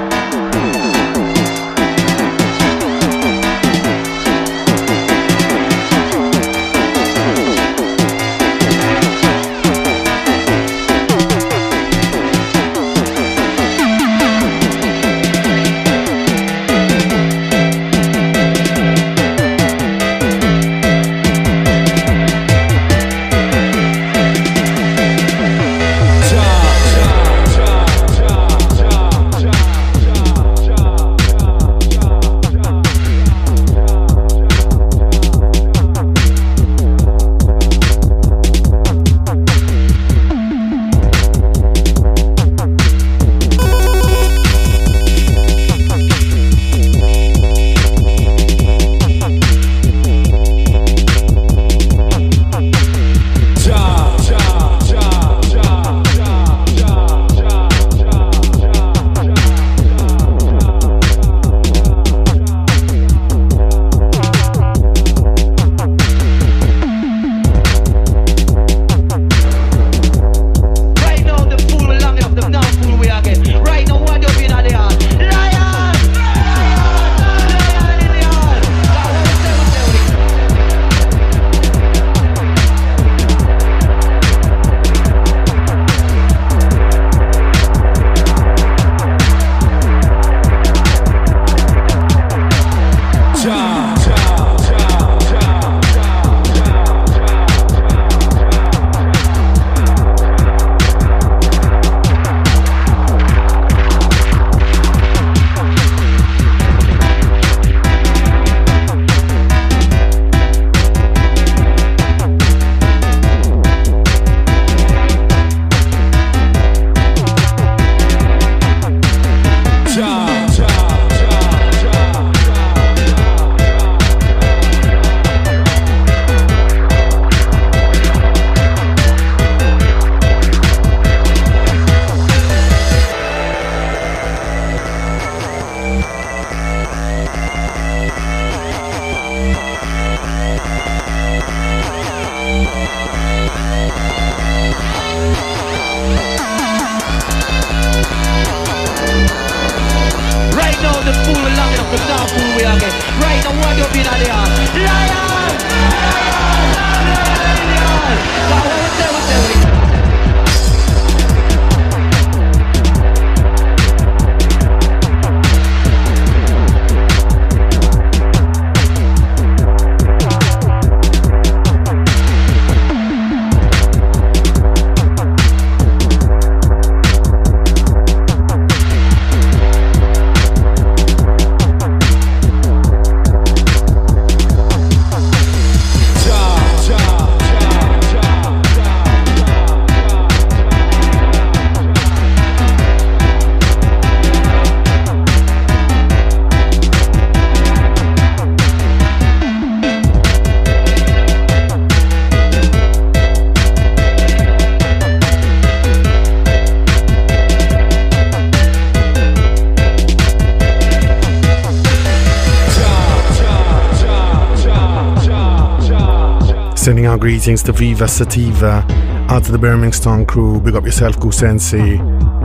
Sending our greetings to Viva Sativa, out to the Birmingham crew, big up yourself, Gusensi.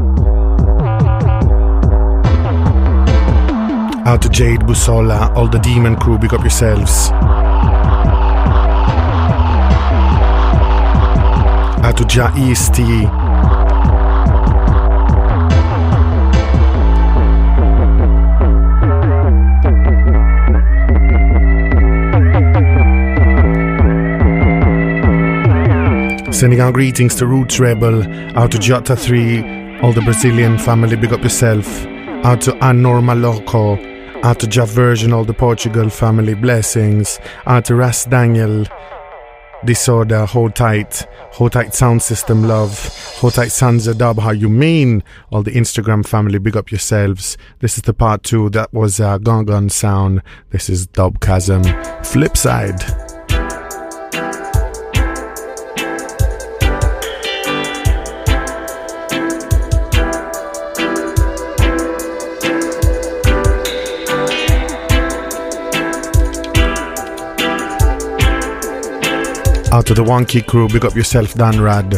Out to Jade Busola, all the Demon crew, big up yourselves. Out to Ja Easty. Sending out greetings to Roots Rebel, out to Jota three, all the Brazilian family, big up yourself. Out to Anorma Loco, out to Jeff Version, all the Portugal family, blessings. Out to Ras Daniel, Disorder, hold tight, hold tight sound system, love, hold tight Sansa Dub, how you mean? All the Instagram family, big up yourselves. This is the part two, that was uh, Gon Gon Sound. This is Dub Chasm, flip side. Out to the Wonky crew, big up yourself, Dan Rad.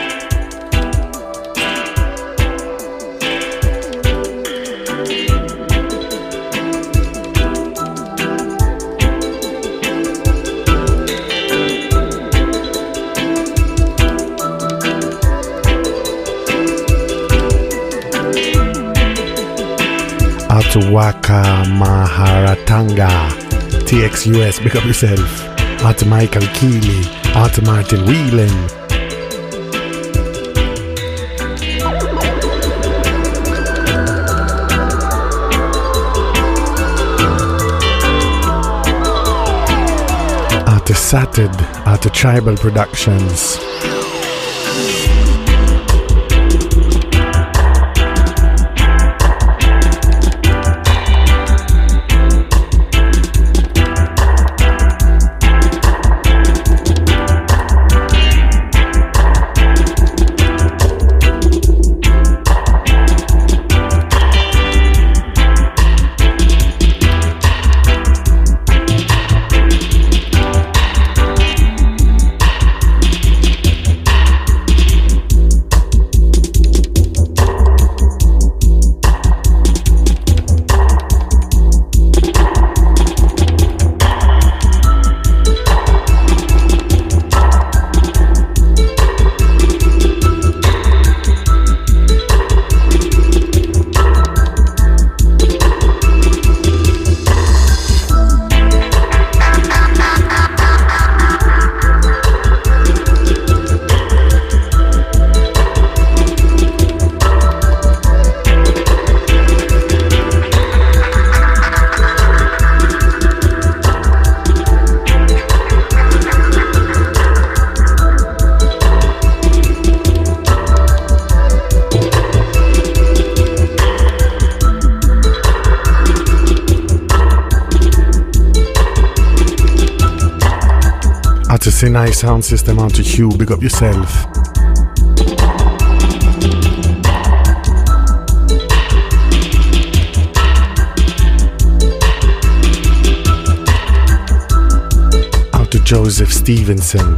Out to Waka Maharatanga, T X U S, big up yourself. Out to Michael Keeley, out to Martin Whelan. Out to Satid, out to Tribal Productions. Sinai sound system, out to Hugh, big up yourself. Out to Joseph Stevenson.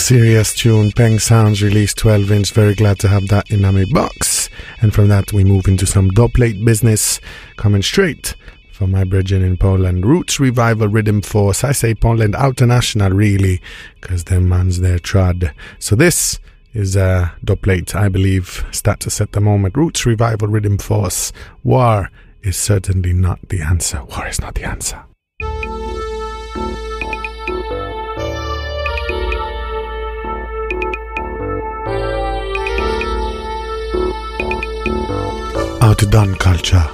serious tune. Peng Sounds released twelve inch. Very glad to have that in my box. And from that, we move into some dubplate business. Coming straight from my brethren in Poland. Roots Revival Rhythm Force. I say Poland International, really, because them man's there trod. So this is a dubplate, I believe, status at the moment. Roots Revival Rhythm Force. War is certainly not the answer. War is not the answer. Outdone culture.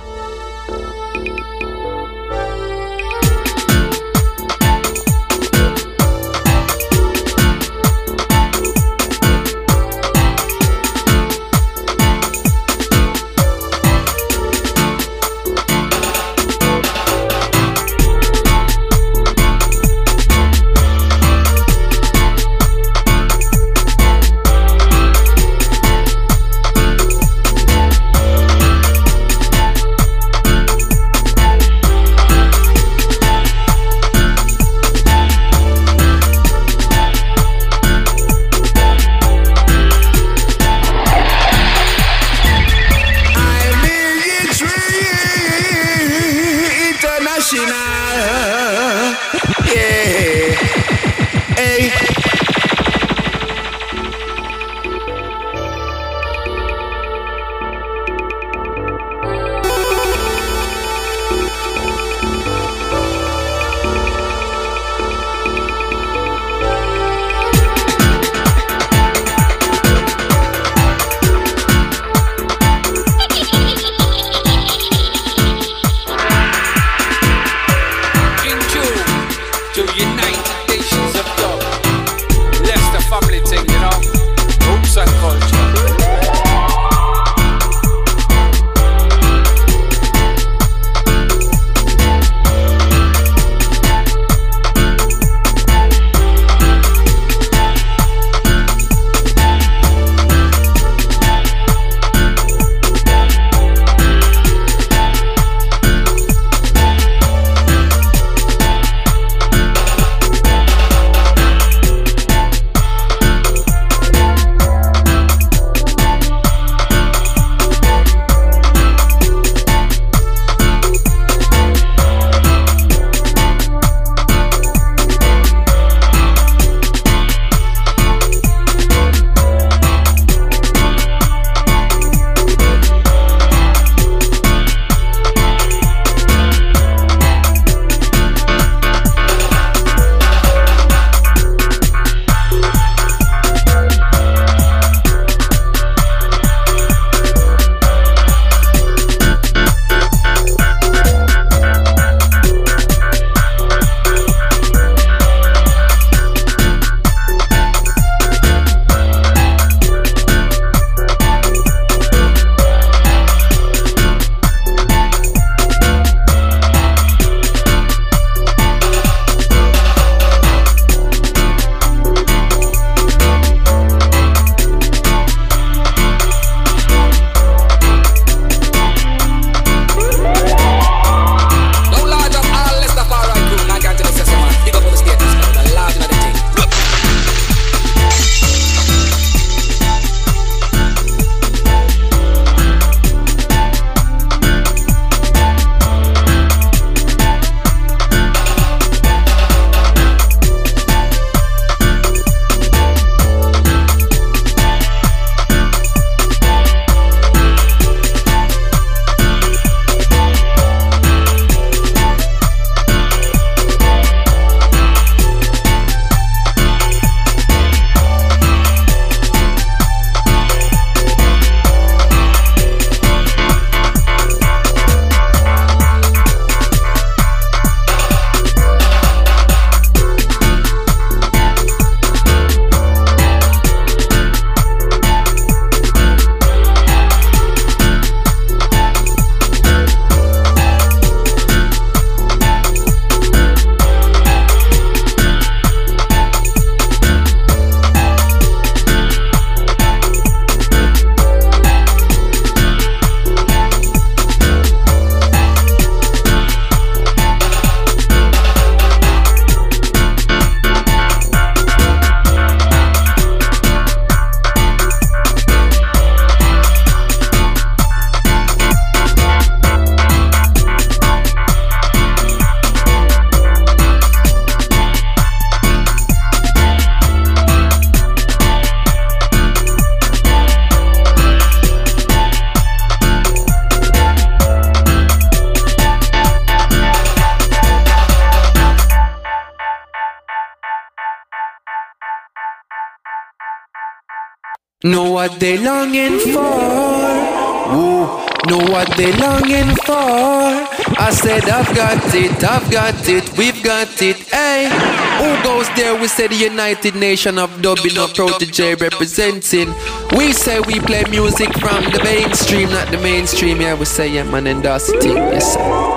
Know what they longing for. Ooh, know what they longing for. I said I've got it, I've got it, we've got it. Hey, who goes there? We say the United Nation of Dubbing, no protege representing. We say we play music from the mainstream, not the mainstream. Yeah, we say yeah, man, and that's the thing. Yes, sir.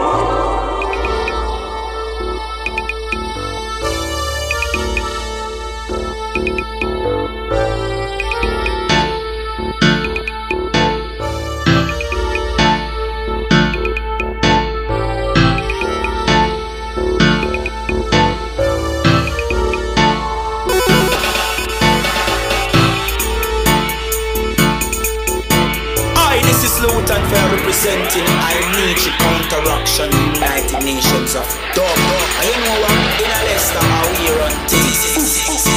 Representing I need you counteraction United Nations of Dub. I you know what in a Leicester how we run things.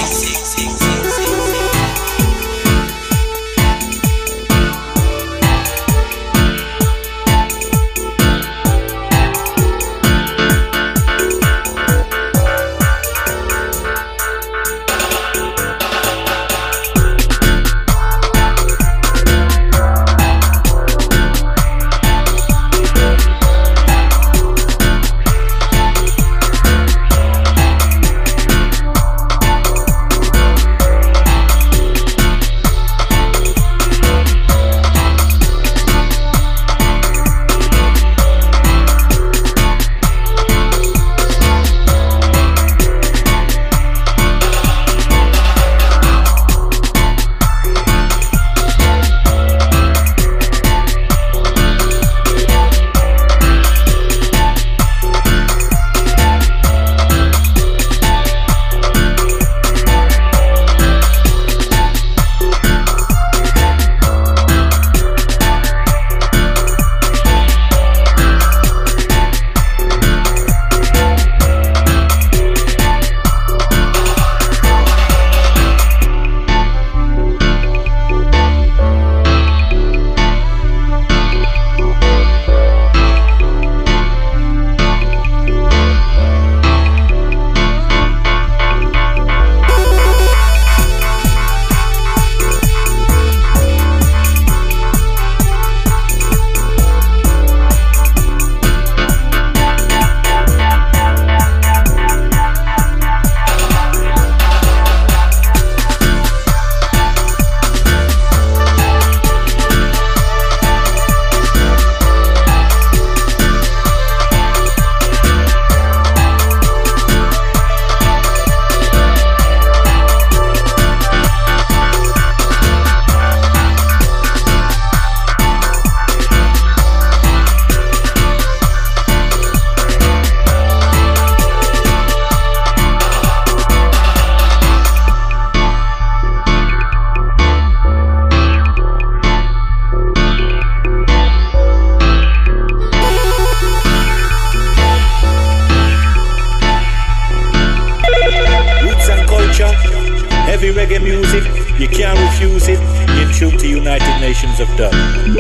reggae music, you can't refuse it. In tune to United Nations of Dub.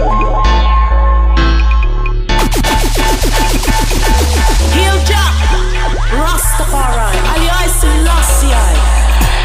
Hail Jah, Rastafari, Haile Selassie.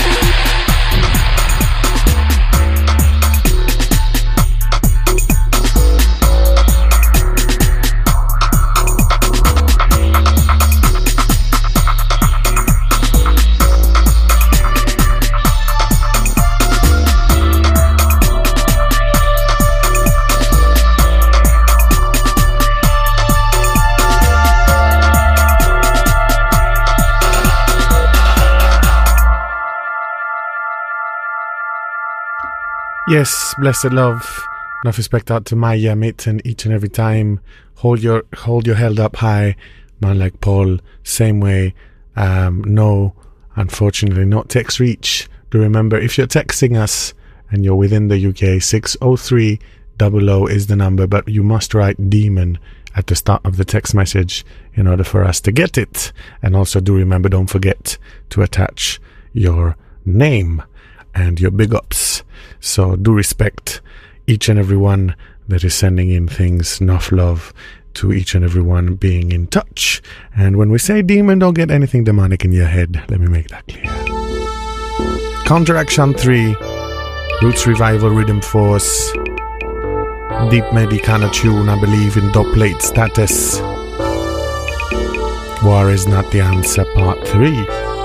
Yes, blessed love. Enough respect out to Maya, Mitten, each and every time. Hold your hold your head up high, man. Like Paul, same way. Um, no, unfortunately, not text reach. Do remember, if you're texting us and you're within the U K, six oh three double oh is the number, but you must write demon at the start of the text message in order for us to get it. And also do remember, don't forget to attach your name and your big ups. So do respect each and every one that is sending in things. Enough love to each and every one being in touch. And when we say demon, don't get anything demonic in your head. Let me make that clear. Counteraction three, Roots Revival, Rhythm Force, Deep Medi kind of tune, I believe, in Dub Plate Status. War is not the answer, part three.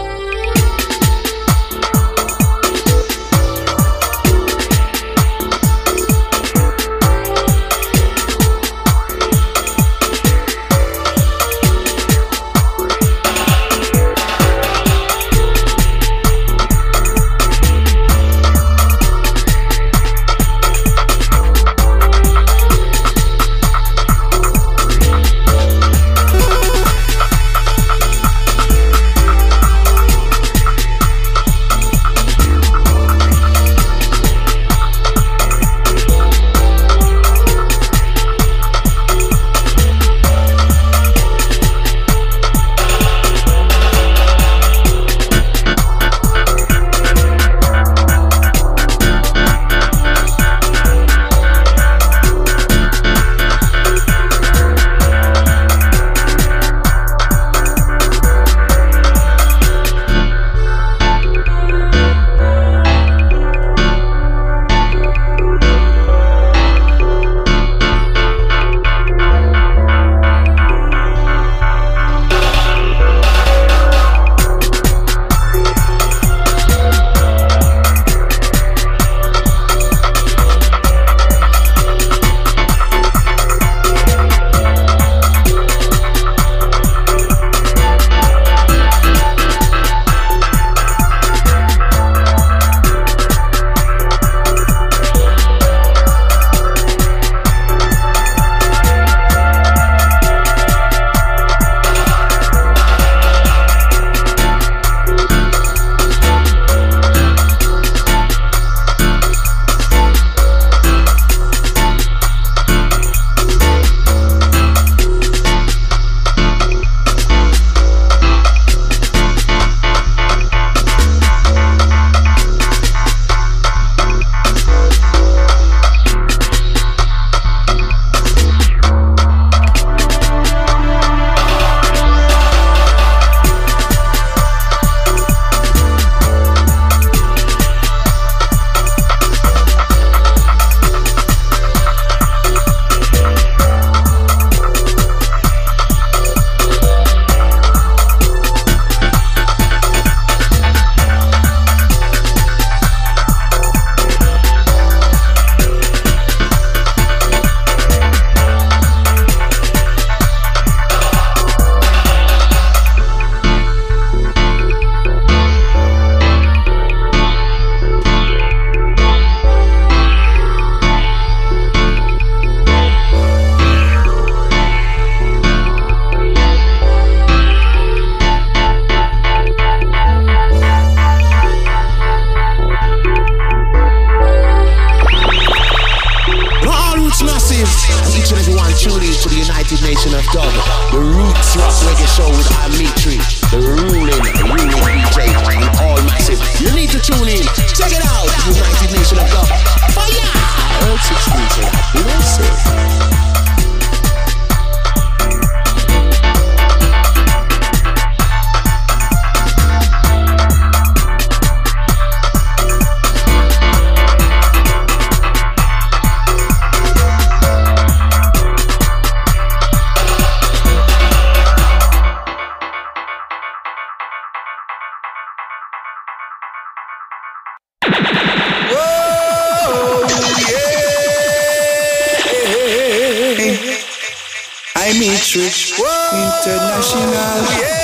Matrix International.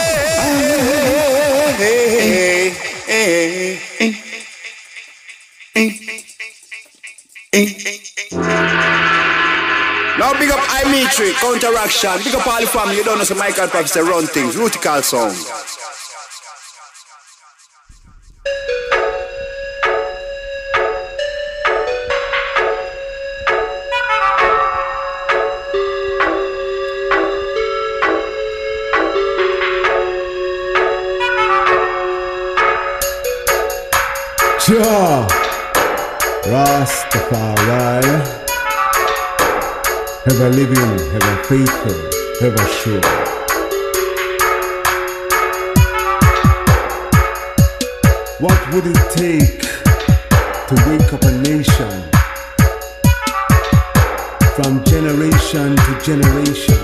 Now big up iMatrix, Counteraction. Big up all the family. You don't know some Michael Pops, they run things. Rutical sound. Jah Rastafari, ever living, ever faithful, ever sure. What would it take to wake up a nation from generation to generation.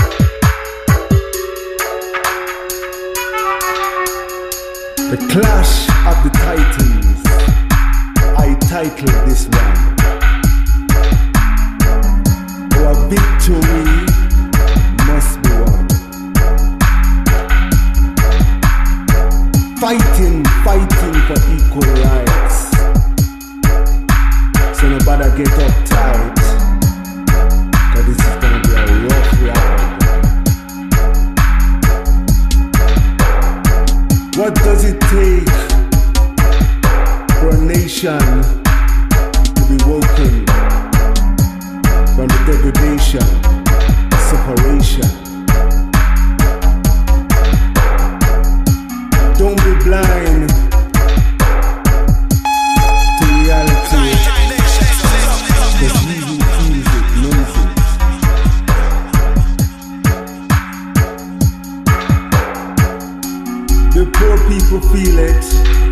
The Clash of the Titans, I titled this one. Our victory must be won. Fighting, fighting for equal rights. So nobody get uptight, cause this is gonna be a rough ride. What does it take for a nation to be woken from the degradation, separation? Don't be blind to reality. Because he who feels it knows it. The poor people feel it,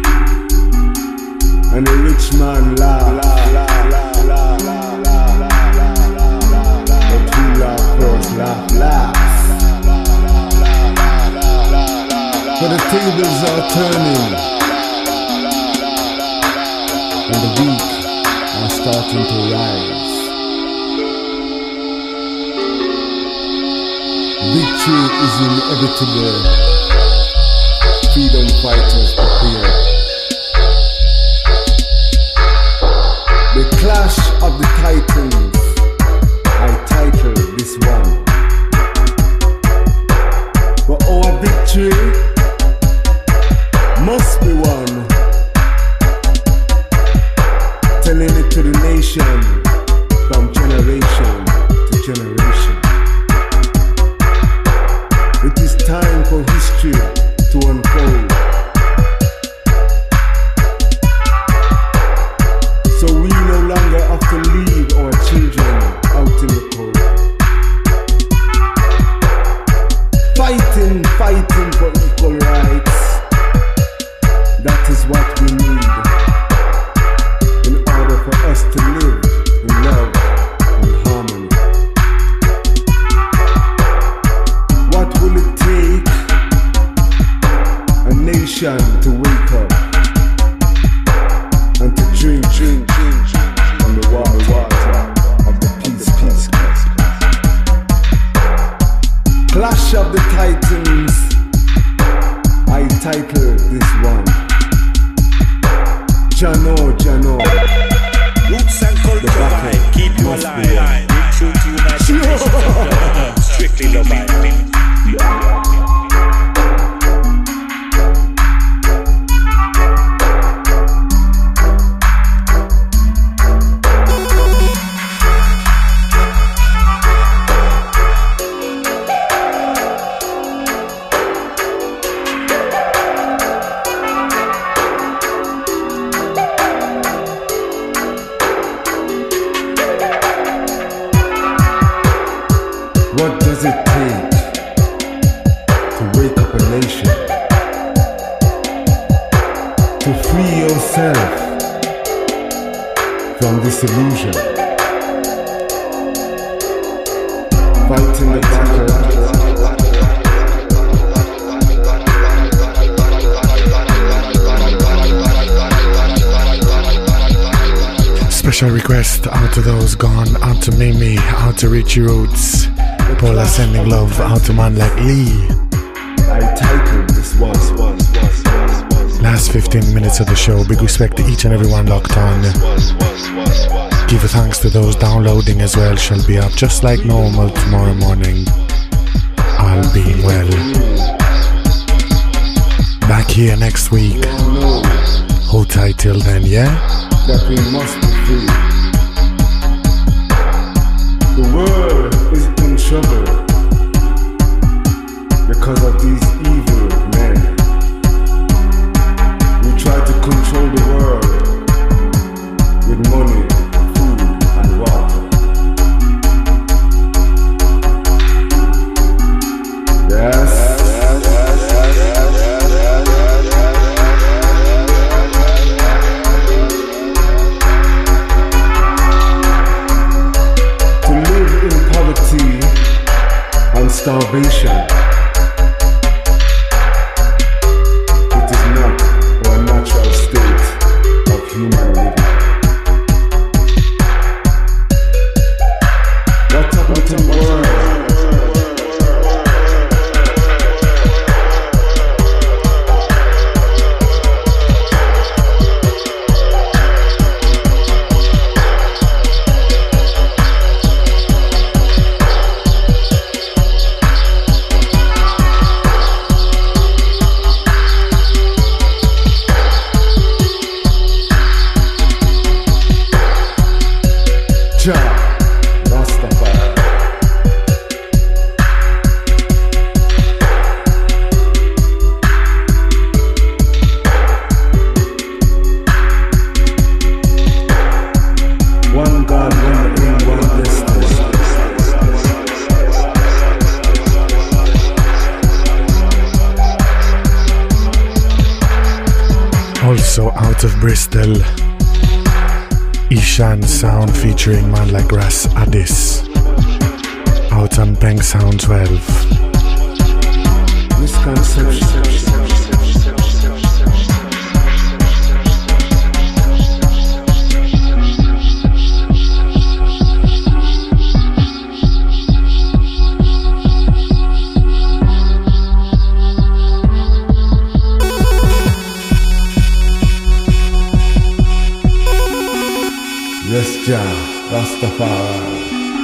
and the rich man laugh. But who laugh first, laugh last. For the tables are turning, and the weak are starting to rise. Victory is inevitable. Freedom fighters prepare. The Clash of the Titans, I title this one. But our victory must be won. Telling it to the nation from generation to generation. It is time for history to unfold. So we no longer have to leave our children out in the cold. Fighting, fighting for equal rights. That is what we need in order for us to live in love and harmony. What will it take a nation to wake up and to drink, drink, drink from the water, water of the peace, peace, peace. Clash of the Titans, I title this one. Jano, Jano. Roots and culture vibe, keep you alive. Big true to United Nations of Dub, strictly love vibe. What does it take to wake up a nation? To free yourself from this illusion? Fighting the battle. Special request out to those gone, out to Mimi, out to Richie Roots. Paula sending love out to man like Lee. I titled this was, was, was, was, was. Last fifteen minutes of the show, big respect to each and everyone locked on. Give a thanks to those downloading as well, shall be up just like normal tomorrow morning. All being well. Back here next week. Hold tight till then, yeah? That we must be free. The world is in trouble because of these evil men. We try to control the world with money, food, and water. Yes. starvation. It is not our natural state of human living. What happened to the world? Also out of Bristol, Ishan Sound featuring man like Ras Addis, out on Peng Sound twelve. Misconception. Yes, Jah, Rastafari.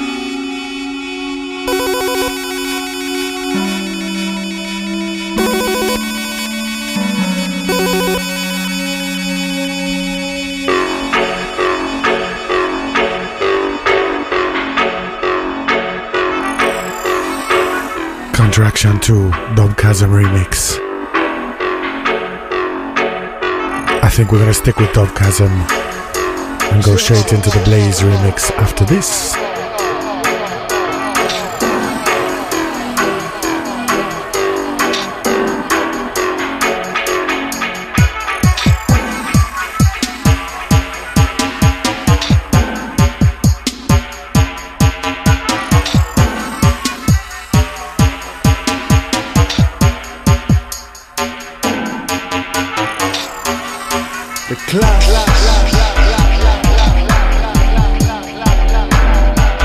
Contraction two, Dub Chasm remix. I think we're gonna stick with Dub Chasm and go straight into the Blaze remix after this. The class.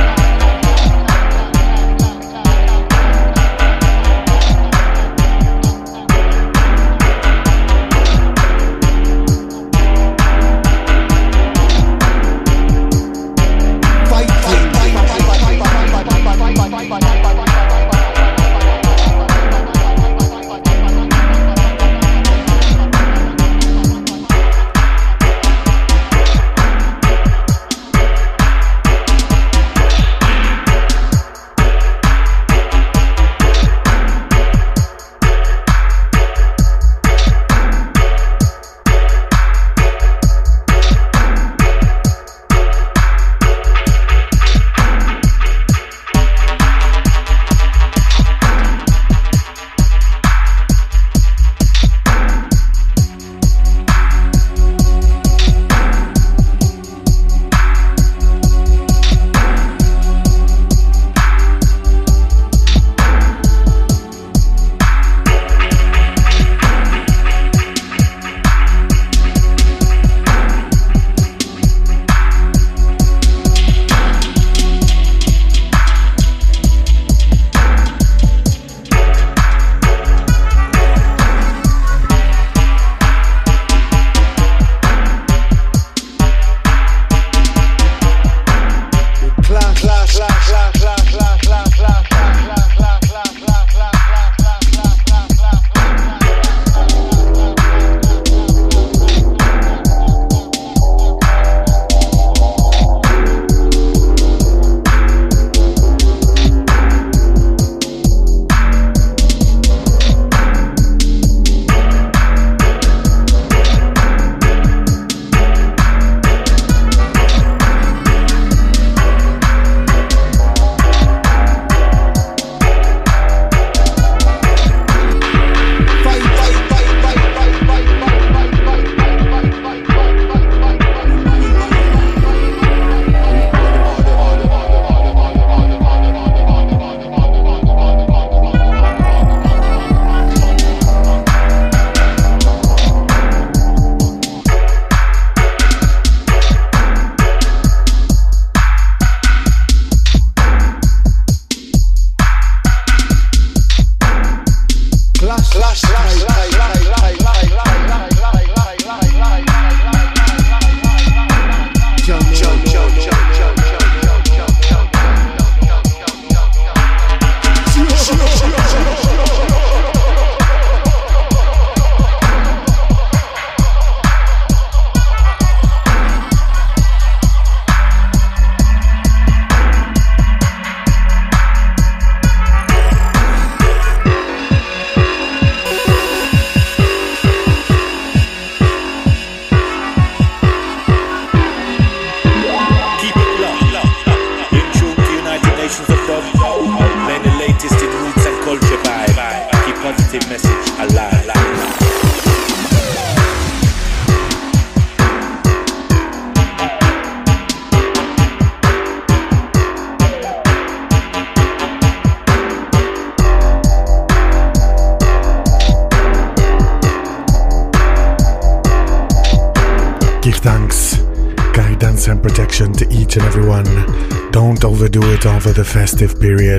instruction to each and every one. Don't overdo it over the festive period.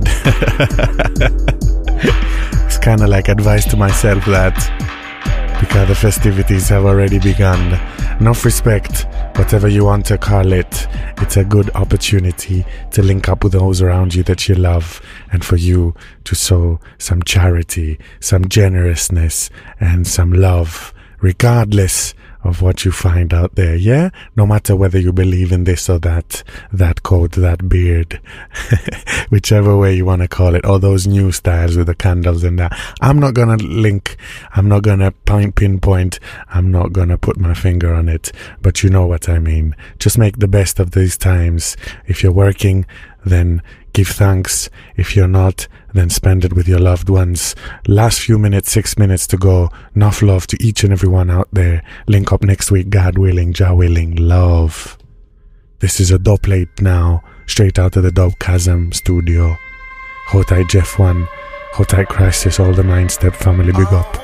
It's kind of like advice to myself that because the festivities have already begun. Enough respect, whatever you want to call it. It's a good opportunity to link up with those around you that you love and for you to sow some charity, some generousness and some love, regardless of what you find out there, yeah? No matter whether you believe in this or that, that coat, that beard, whichever way you want to call it, or those new styles with the candles and that. I'm not going to link, I'm not going to point, pinpoint, I'm not going to put my finger on it, but you know what I mean. Just make the best of these times. If you're working, then give thanks. If you're not, then spend it with your loved ones. Last few minutes, six minutes to go. Enough love to each and every one out there. Link up next week, God willing, Jah willing. Love. This is a dub plate now, straight out of the Dub Chasm studio. Hotai Jeff One, Hotai Crisis, all the Nine Step family, big up.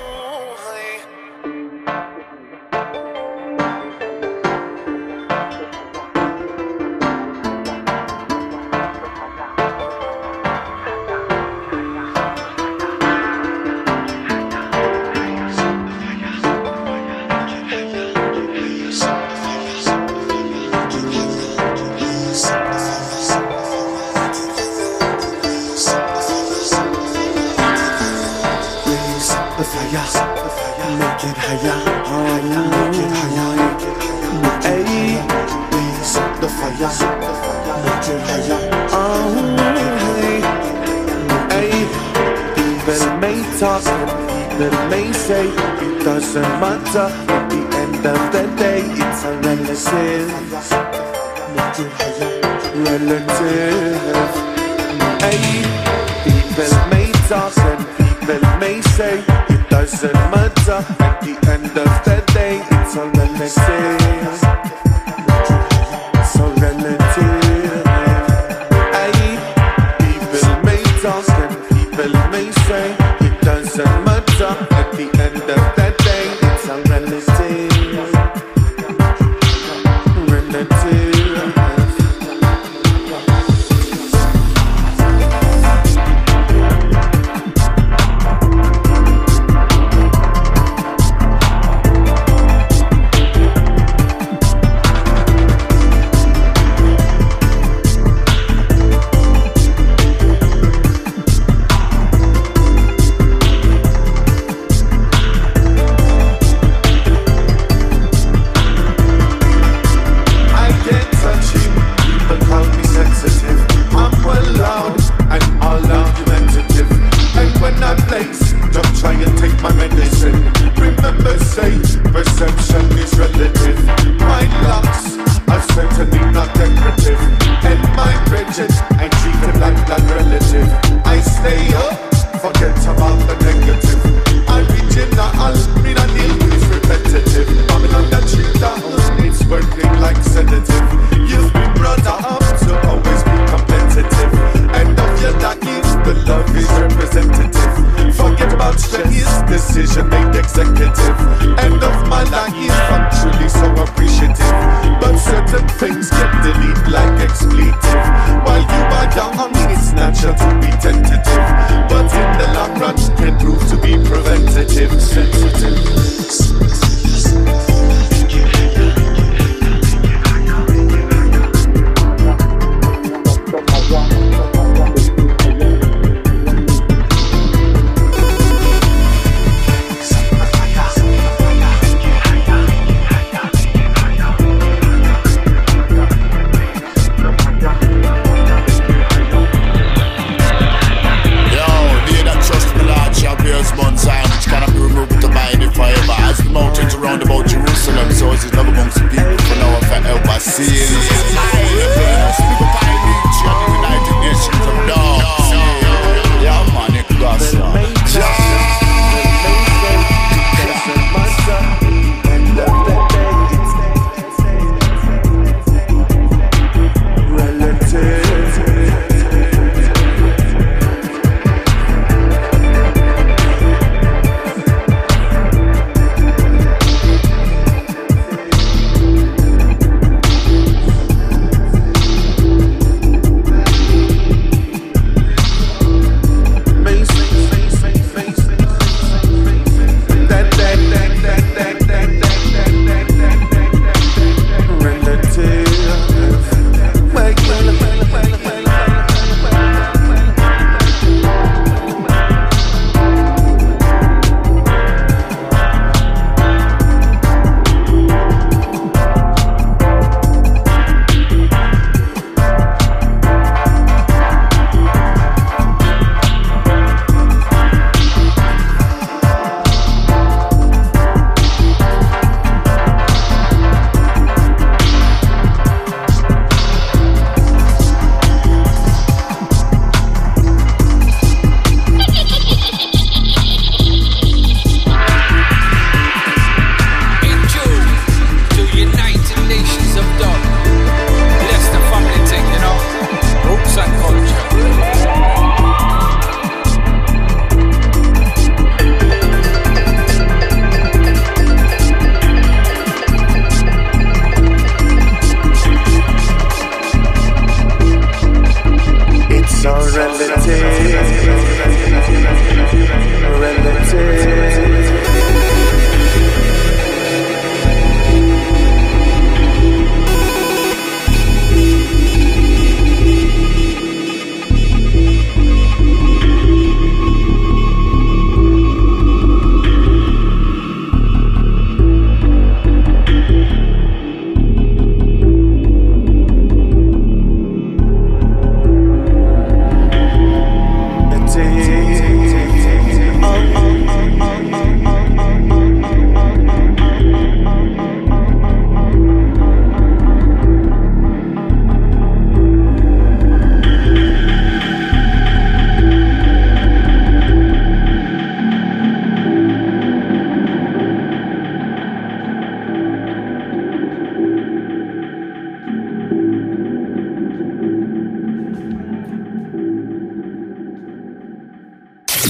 Perception is relative. My locks are certainly not decorative, and my bridges I treat them like blood relative. I stay up